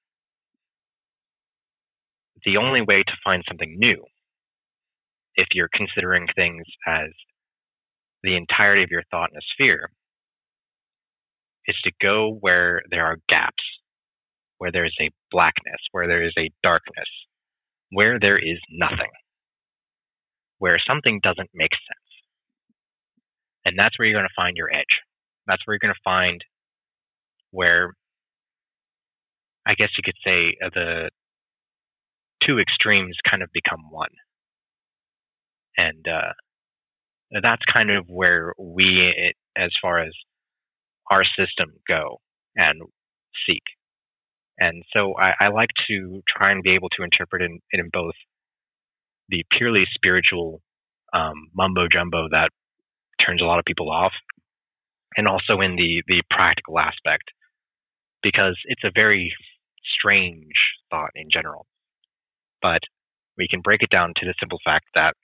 The only way to find something new, if you're considering things as the entirety of your thought in a sphere, is to go where there are gaps, where there is a blackness, where there is a darkness, where there is nothing, where something doesn't make sense. And that's where you're going to find your edge. That's where you're going to find where, I guess you could say, uh, the two extremes kind of become one. And uh, that's kind of where we, it, as far as our system, go and seek. And so I, I like to try and be able to interpret it in, in both the purely spiritual um, mumbo jumbo that turns a lot of people off, and also in the, the practical aspect, because it's a very strange thought in general. But we can break it down to the simple fact that,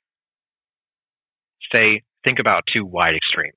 say, think about two wide extremes.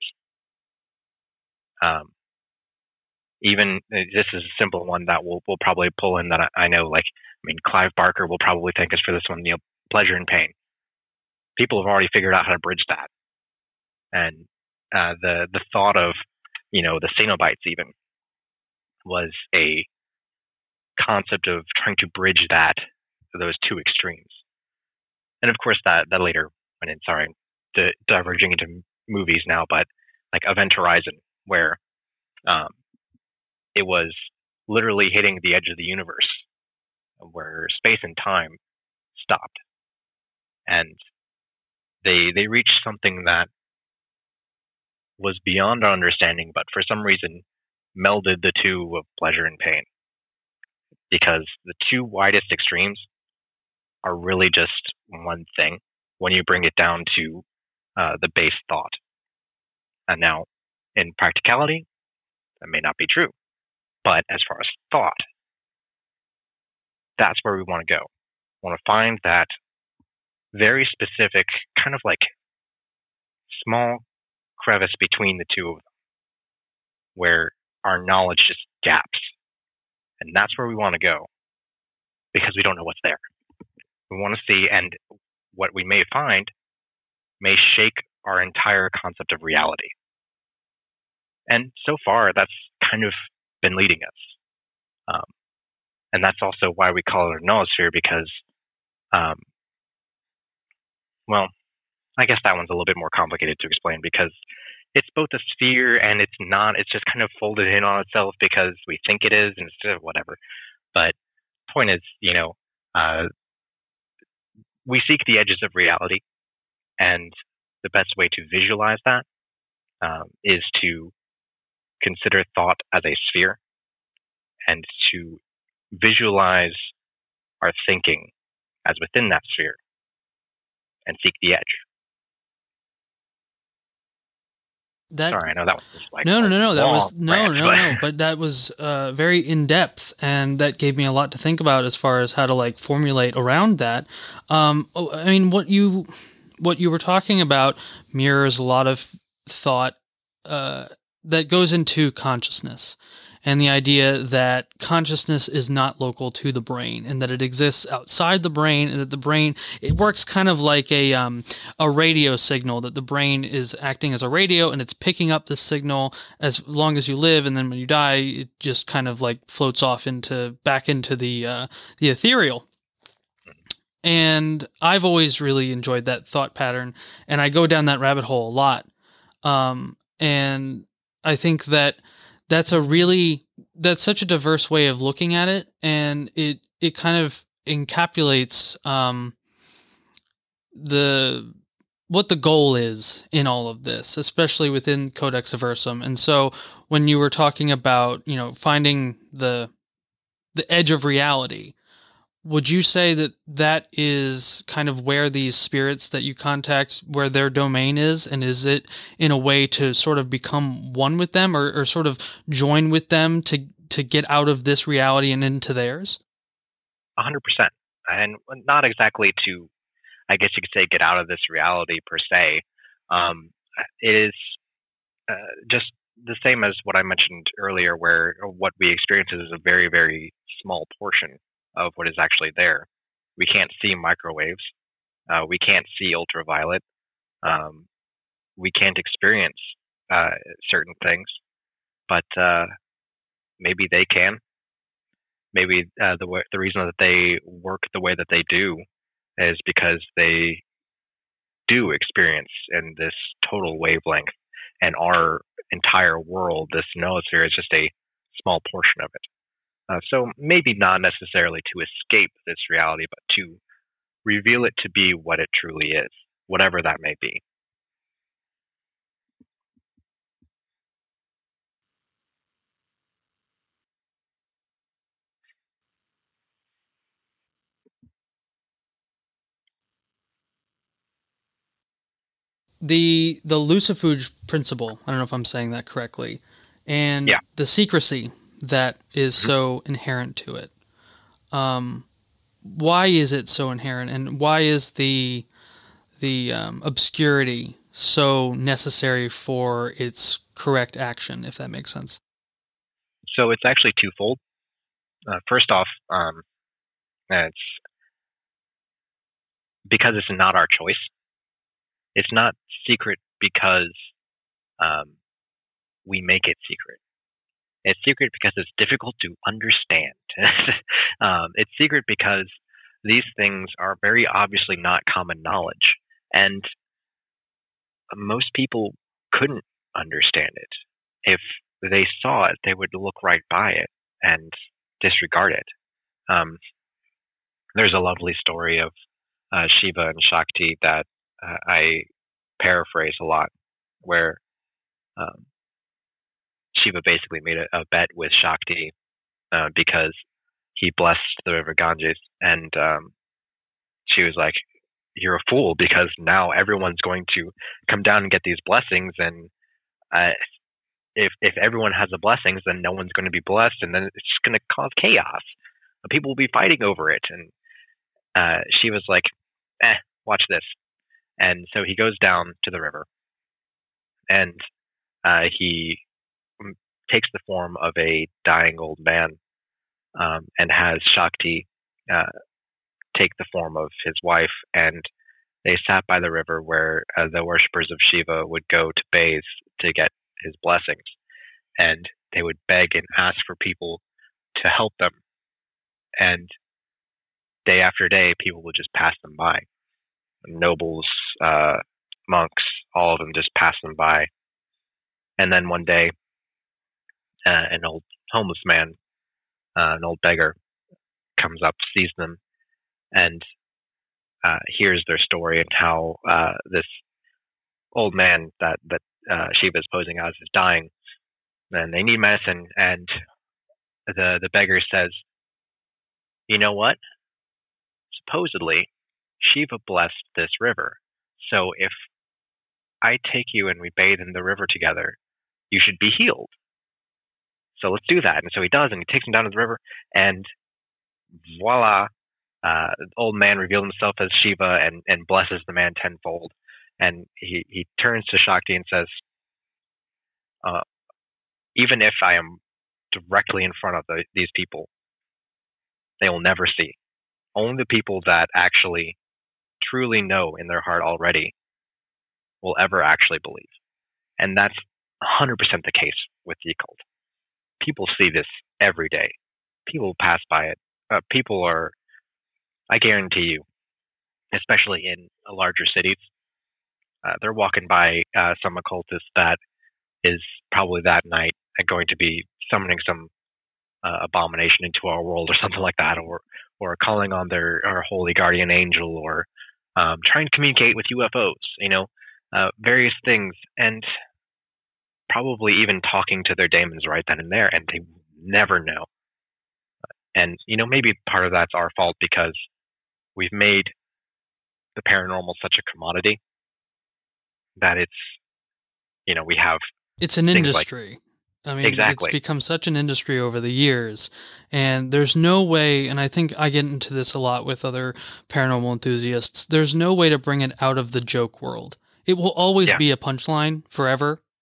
Um, even this is a simple one that we'll, we'll probably pull in that I, I know, like, I mean, Clive Barker will probably thank us for this one, you know, pleasure and pain. People have already figured out how to bridge that. And uh, the the thought of, you know, the Cenobites even was a concept of trying to bridge that, those two extremes. And of course that, that later went in, sorry, di- diverging into movies now, but like Event Horizon, where um, it was literally hitting the edge of the universe, where space and time stopped. And they they reached something that was beyond our understanding, but for some reason melded the two of pleasure and pain. Because the two widest extremes are really just one thing when you bring it down to uh, the base thought. And now, in practicality, that may not be true. But as far as thought, that's where we want to go. We want to find that very specific, kind of like small crevice between the two of them, where our knowledge just gaps. And that's where we want to go, because we don't know what's there. We want to see, and what we may find may shake our entire concept of reality. And so far, that's kind of been leading us. Um, and that's also why we call it a noosphere, because, um, well, I guess that one's a little bit more complicated to explain, because it's both a sphere and it's not. It's just kind of folded in on itself because we think it is instead of whatever. But the point is, you know, uh, we seek the edges of reality, and the best way to visualize that um, is to consider thought as a sphere, and to visualize our thinking as within that sphere, and seek the edge. That, Sorry, I know that was like no, no, no, no. That was no, branch, no, but. no. But that was uh, very in depth, and that gave me a lot to think about as far as how to like formulate around that. Um, oh, I mean, what you what you were talking about mirrors a lot of thought uh, that goes into consciousness, and the idea that consciousness is not local to the brain, and that it exists outside the brain, and that the brain, it works kind of like a um, a radio signal, that the brain is acting as a radio, and it's picking up the signal as long as you live, and then when you die, it just kind of like floats off into back into the uh, the ethereal. And I've always really enjoyed that thought pattern, and I go down that rabbit hole a lot. Um, and I think that that's a really, that's such a diverse way of looking at it. And it, it kind of encapsulates, um, the, what the goal is in all of this, especially within Codex Aversum. And so when you were talking about, you know, finding the, the edge of reality, would you say that that is kind of where these spirits that you contact, where their domain is? And is it in a way to sort of become one with them, or, or sort of join with them to, to get out of this reality and into theirs? A hundred percent. And not exactly to, I guess you could say, get out of this reality per se. Um, it is uh, just the same as what I mentioned earlier, where what we experience is a very, very small portion of what is actually there. We can't see microwaves. Uh, we can't see ultraviolet. Um, we can't experience uh, certain things, but uh, maybe they can. maybe uh, the the reason that they work the way that they do is because they do experience in this total wavelength, and our entire world, this noosphere, is just a small portion of it. Uh, so maybe not necessarily to escape this reality, but to reveal it to be what it truly is, whatever that may be. The the lucifuge principle, I don't know if I'm saying that correctly, and yeah. the secrecy that is mm-hmm. so inherent to it. Um, why is it so inherent, and why is the the um, obscurity so necessary for its correct action, if that makes sense? So it's actually twofold. Uh, first off, um, it's because it's not our choice. It's not secret because um, we make it secret. It's secret because it's difficult to understand. um, it's secret because these things are very obviously not common knowledge, and most people couldn't understand it. If they saw it, they would look right by it and disregard it. Um, there's a lovely story of uh, Shiva and Shakti that uh, I paraphrase a lot, where um, Shiva basically made a, a bet with Shakti uh, because he blessed the river Ganges, and um, she was like, "You're a fool, because now everyone's going to come down and get these blessings, and uh, if if everyone has the blessings, then no one's going to be blessed, and then it's just going to cause chaos. People will be fighting over it." And uh, she was like, "Eh, watch this." And so he goes down to the river, and uh, he takes the form of a dying old man, um, and has Shakti uh, take the form of his wife, and they sat by the river where uh, the worshippers of Shiva would go to bathe to get his blessings, and they would beg and ask for people to help them, and day after day people would just pass them by. Nobles, uh, monks, all of them just pass them by. And then one day, uh, an old homeless man, uh, an old beggar, comes up, sees them, and uh, hears their story and how uh, this old man that that uh, Shiva is posing as is dying, and they need medicine. And the the beggar says, "You know what? Supposedly, Shiva blessed this river. So if I take you and we bathe in the river together, you should be healed. So let's do that." And so he does, and he takes him down to the river, and voila, uh, the old man revealed himself as Shiva and, and blesses the man tenfold. And he, he turns to Shakti and says, uh, even if I am directly in front of the, these people, they will never see. Only the people that actually truly know in their heart already will ever actually believe. And that's one hundred percent the case with the occult. People see this every day. People pass by it. Uh, people are, I guarantee you, especially in larger cities, uh, they're walking by uh, some occultist that is probably that night going to be summoning some uh, abomination into our world or something like that, or or calling on their our holy guardian angel, or um, trying to communicate with U F Os, you know, uh, various things, and probably even talking to their daemons right then and there, and they never know. And, you know, maybe part of that's our fault because we've made the paranormal such a commodity that it's, you know, we have... It's an industry. Like, I mean, exactly. It's become such an industry over the years, and there's no way, and I think I get into this a lot with other paranormal enthusiasts, there's no way to bring it out of the joke world. It will always yeah. be a punchline forever.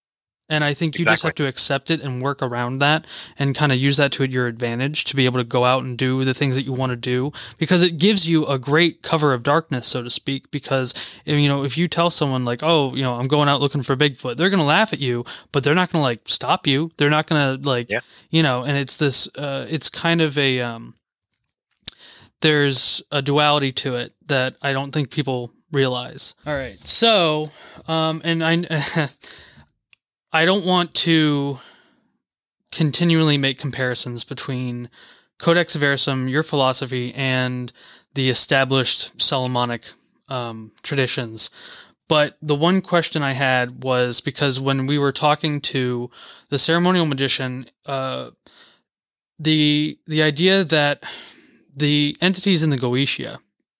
And I think you exactly. just have to accept it and work around that and kind of use that to your advantage to be able to go out and do the things that you want to do, because it gives you a great cover of darkness, so to speak. Because, you know, if you tell someone like, oh, you know, I'm going out looking for Bigfoot, they're going to laugh at you, but they're not going to like stop you. They're not going to like, yeah. you know, and it's this, uh, it's kind of a, um, there's a duality to it that I don't think people realize. All right. So, um, and I, I don't want to continually make comparisons between Codex Versum, your philosophy, and the established Solomonic um, traditions. But the one question I had was because when we were talking to the ceremonial magician, uh, the the idea that the entities in the Goetia,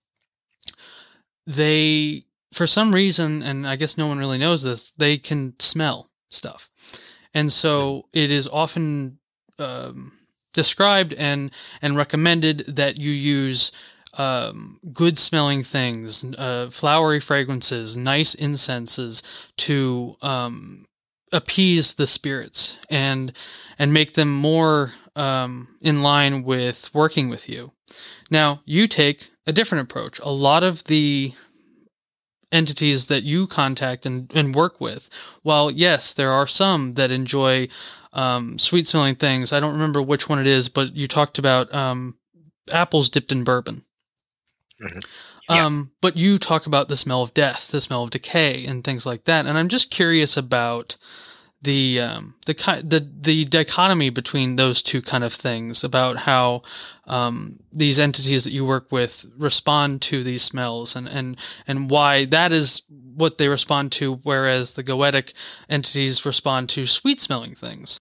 they, for some reason, and I guess no one really knows this, they can smell stuff. And so it is often um, described and, and recommended that you use um, good smelling things, uh, flowery fragrances, nice incenses to um, appease the spirits and, and make them more um, in line with working with you. Now, you take a different approach. A lot of the entities that you contact and, and work with, while yes, there are some that enjoy um, sweet smelling things. I don't remember which one it is, but you talked about um, apples dipped in bourbon. Mm-hmm. Yeah. Um, but you talk about the smell of death, the smell of decay, and things like that. And I'm just curious about the um, the the the dichotomy between those two kind of things, about how um, these entities that you work with respond to these smells, and, and, and why that is what they respond to, whereas the Goetic entities respond to sweet smelling things.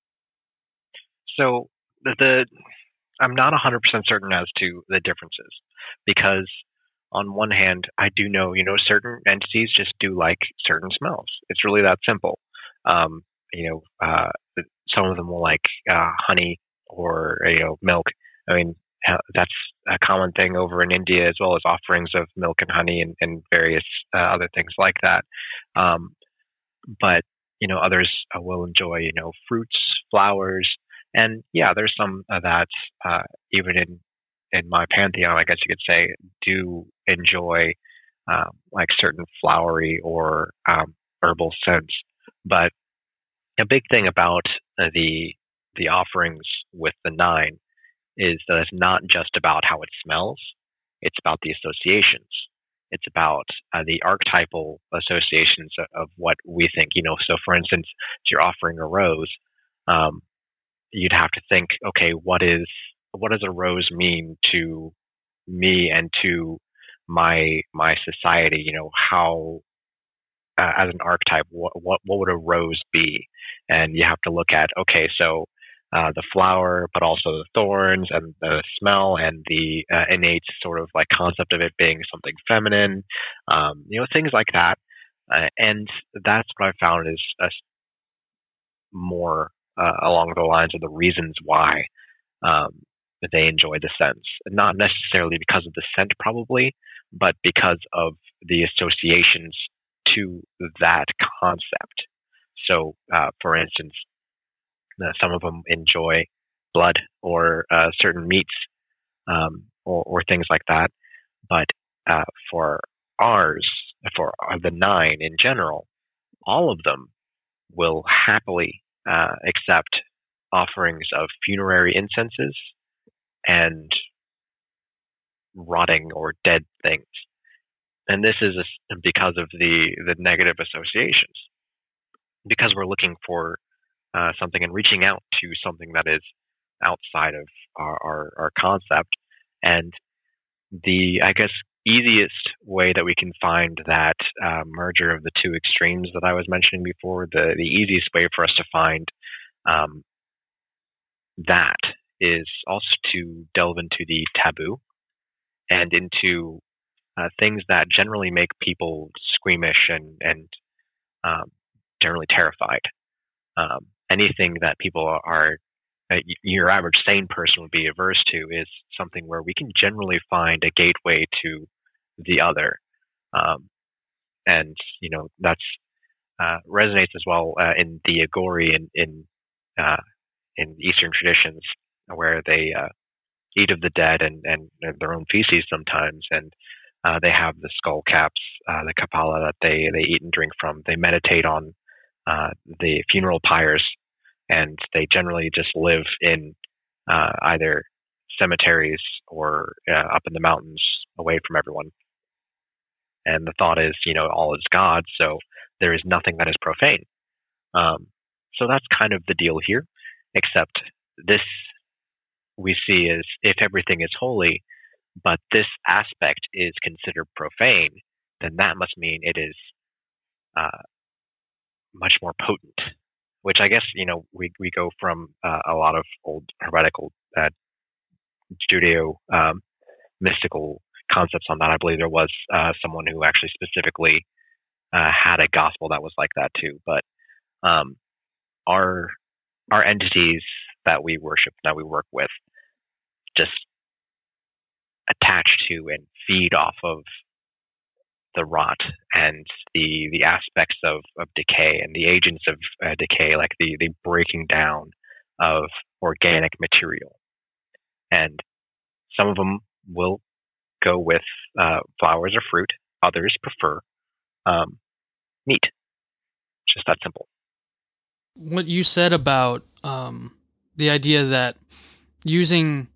So the, the I'm not one hundred percent certain as to the differences, because on one hand, I do know, you know, certain entities just do like certain smells. It's really that simple. Um, you know, uh, some of them will like uh, honey or, you know, milk. I mean, that's a common thing over in India, as well as offerings of milk and honey and, and various uh, other things like that. Um, but, you know, others uh, will enjoy, you know, fruits, flowers. And yeah, there's some of that uh, even in, in my pantheon, I guess you could say, do enjoy uh, like certain flowery or um, herbal scents. But a big thing about uh, the the offerings with the nine is that it's not just about how it smells; it's about the associations. It's about uh, the archetypal associations of, of what we think. You know, so for instance, if you're offering a rose, um, you'd have to think, okay, what is what does a rose mean to me and to my my society? You know, how Uh, as an archetype, what, what what would a rose be? And you have to look at, okay, so uh, the flower, but also the thorns and the smell and the uh, innate sort of like concept of it being something feminine, um, you know, things like that. Uh, and that's what I found is uh, more uh, along the lines of the reasons why um, they enjoy the scents. Not necessarily because of the scent, probably, but because of the associations to that concept. So, uh, for instance, uh, some of them enjoy blood or uh, certain meats um, or, or things like that. But uh, for ours, for the nine in general, all of them will happily uh, accept offerings of funerary incenses and rotting or dead things. And this is because of the, the negative associations, because we're looking for uh, something and reaching out to something that is outside of our, our, our concept. And the, I guess, easiest way that we can find that uh, merger of the two extremes that I was mentioning before, the, the easiest way for us to find um, that is also to delve into the taboo and into Uh, things that generally make people squeamish and, and um, generally terrified. Um, anything that people are, are uh, your average sane person would be averse to is something where we can generally find a gateway to the other. Um, and, you know, that's uh, resonates as well uh, in the Agori in in, uh, in Eastern traditions, where they uh, eat of the dead and, and their own feces sometimes, and uh, they have the skull caps, uh, the kapala that they, they eat and drink from. They meditate on uh, the funeral pyres, and they generally just live in uh, either cemeteries or uh, up in the mountains away from everyone. And the thought is, you know, all is God, so there is nothing that is profane. Um, so that's kind of the deal here, except this we see as if everything is holy, but this aspect is considered profane, then that must mean it is uh, much more potent, which I guess, you know, we, we go from uh, a lot of old heretical uh, Judeo um, mystical concepts on that. I believe there was uh, someone who actually specifically uh, had a gospel that was like that too. But um, our our entities that we worship, that we work with, just attach to and feed off of the rot and the the aspects of, of decay and the agents of uh, decay, like the, the breaking down of organic material. And some of them will go with uh, flowers or fruit. Others prefer um, meat. Just that simple. What you said about um, the idea that using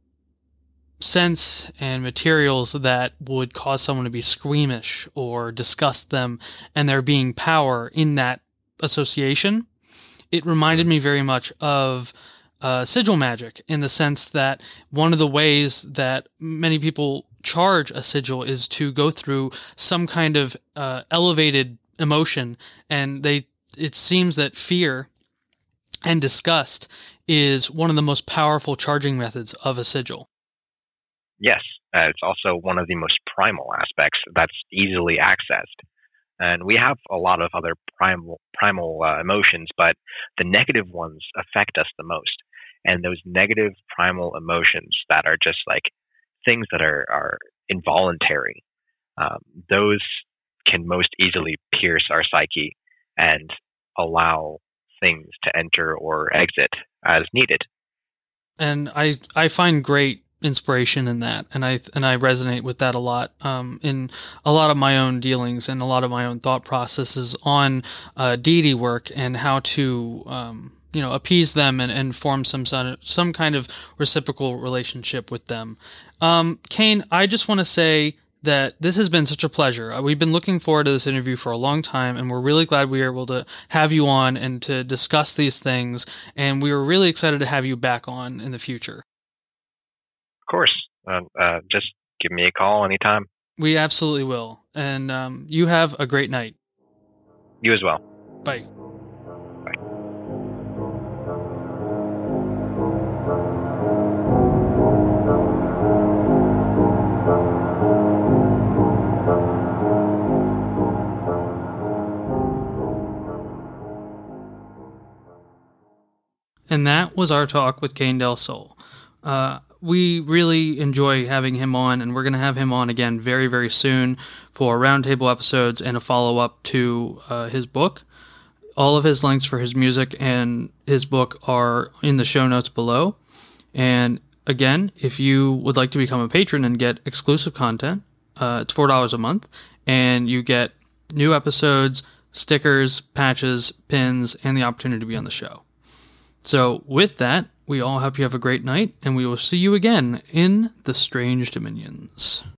scents and materials that would cause someone to be squeamish or disgust them, and there being power in that association, it reminded me very much of uh, sigil magic, in the sense that one of the ways that many people charge a sigil is to go through some kind of uh, elevated emotion, and they it seems that fear and disgust is one of the most powerful charging methods of a sigil. Yes, uh, it's also one of the most primal aspects that's easily accessed. And we have a lot of other primal primal uh, emotions, but the negative ones affect us the most. And those negative primal emotions that are just like things that are, are involuntary, um, those can most easily pierce our psyche and allow things to enter or exit as needed. And I, I find great inspiration in that, and I and I resonate with that a lot um, in a lot of my own dealings and a lot of my own thought processes on uh, deity work and how to um, you know appease them and, and form some some kind of reciprocal relationship with them. Um, Kane, I just want to say that this has been such a pleasure. We've been looking forward to this interview for a long time, and we're really glad we were able to have you on and to discuss these things. And we were really excited to have you back on in the future. Of course. Uh, uh, just give me a call anytime. We absolutely will. And um, you have a great night. You as well. Bye. Bye. And that was our talk with Kane Del Sol. Uh, we really enjoy having him on, and we're going to have him on again very, very soon for roundtable episodes and a follow-up to uh, his book. All of his links for his music and his book are in the show notes below. And again, if you would like to become a patron and get exclusive content, uh, it's four dollars a month, and you get new episodes, stickers, patches, pins, and the opportunity to be on the show. So with that, we all hope you have a great night, and we will see you again in the Strange Dominions.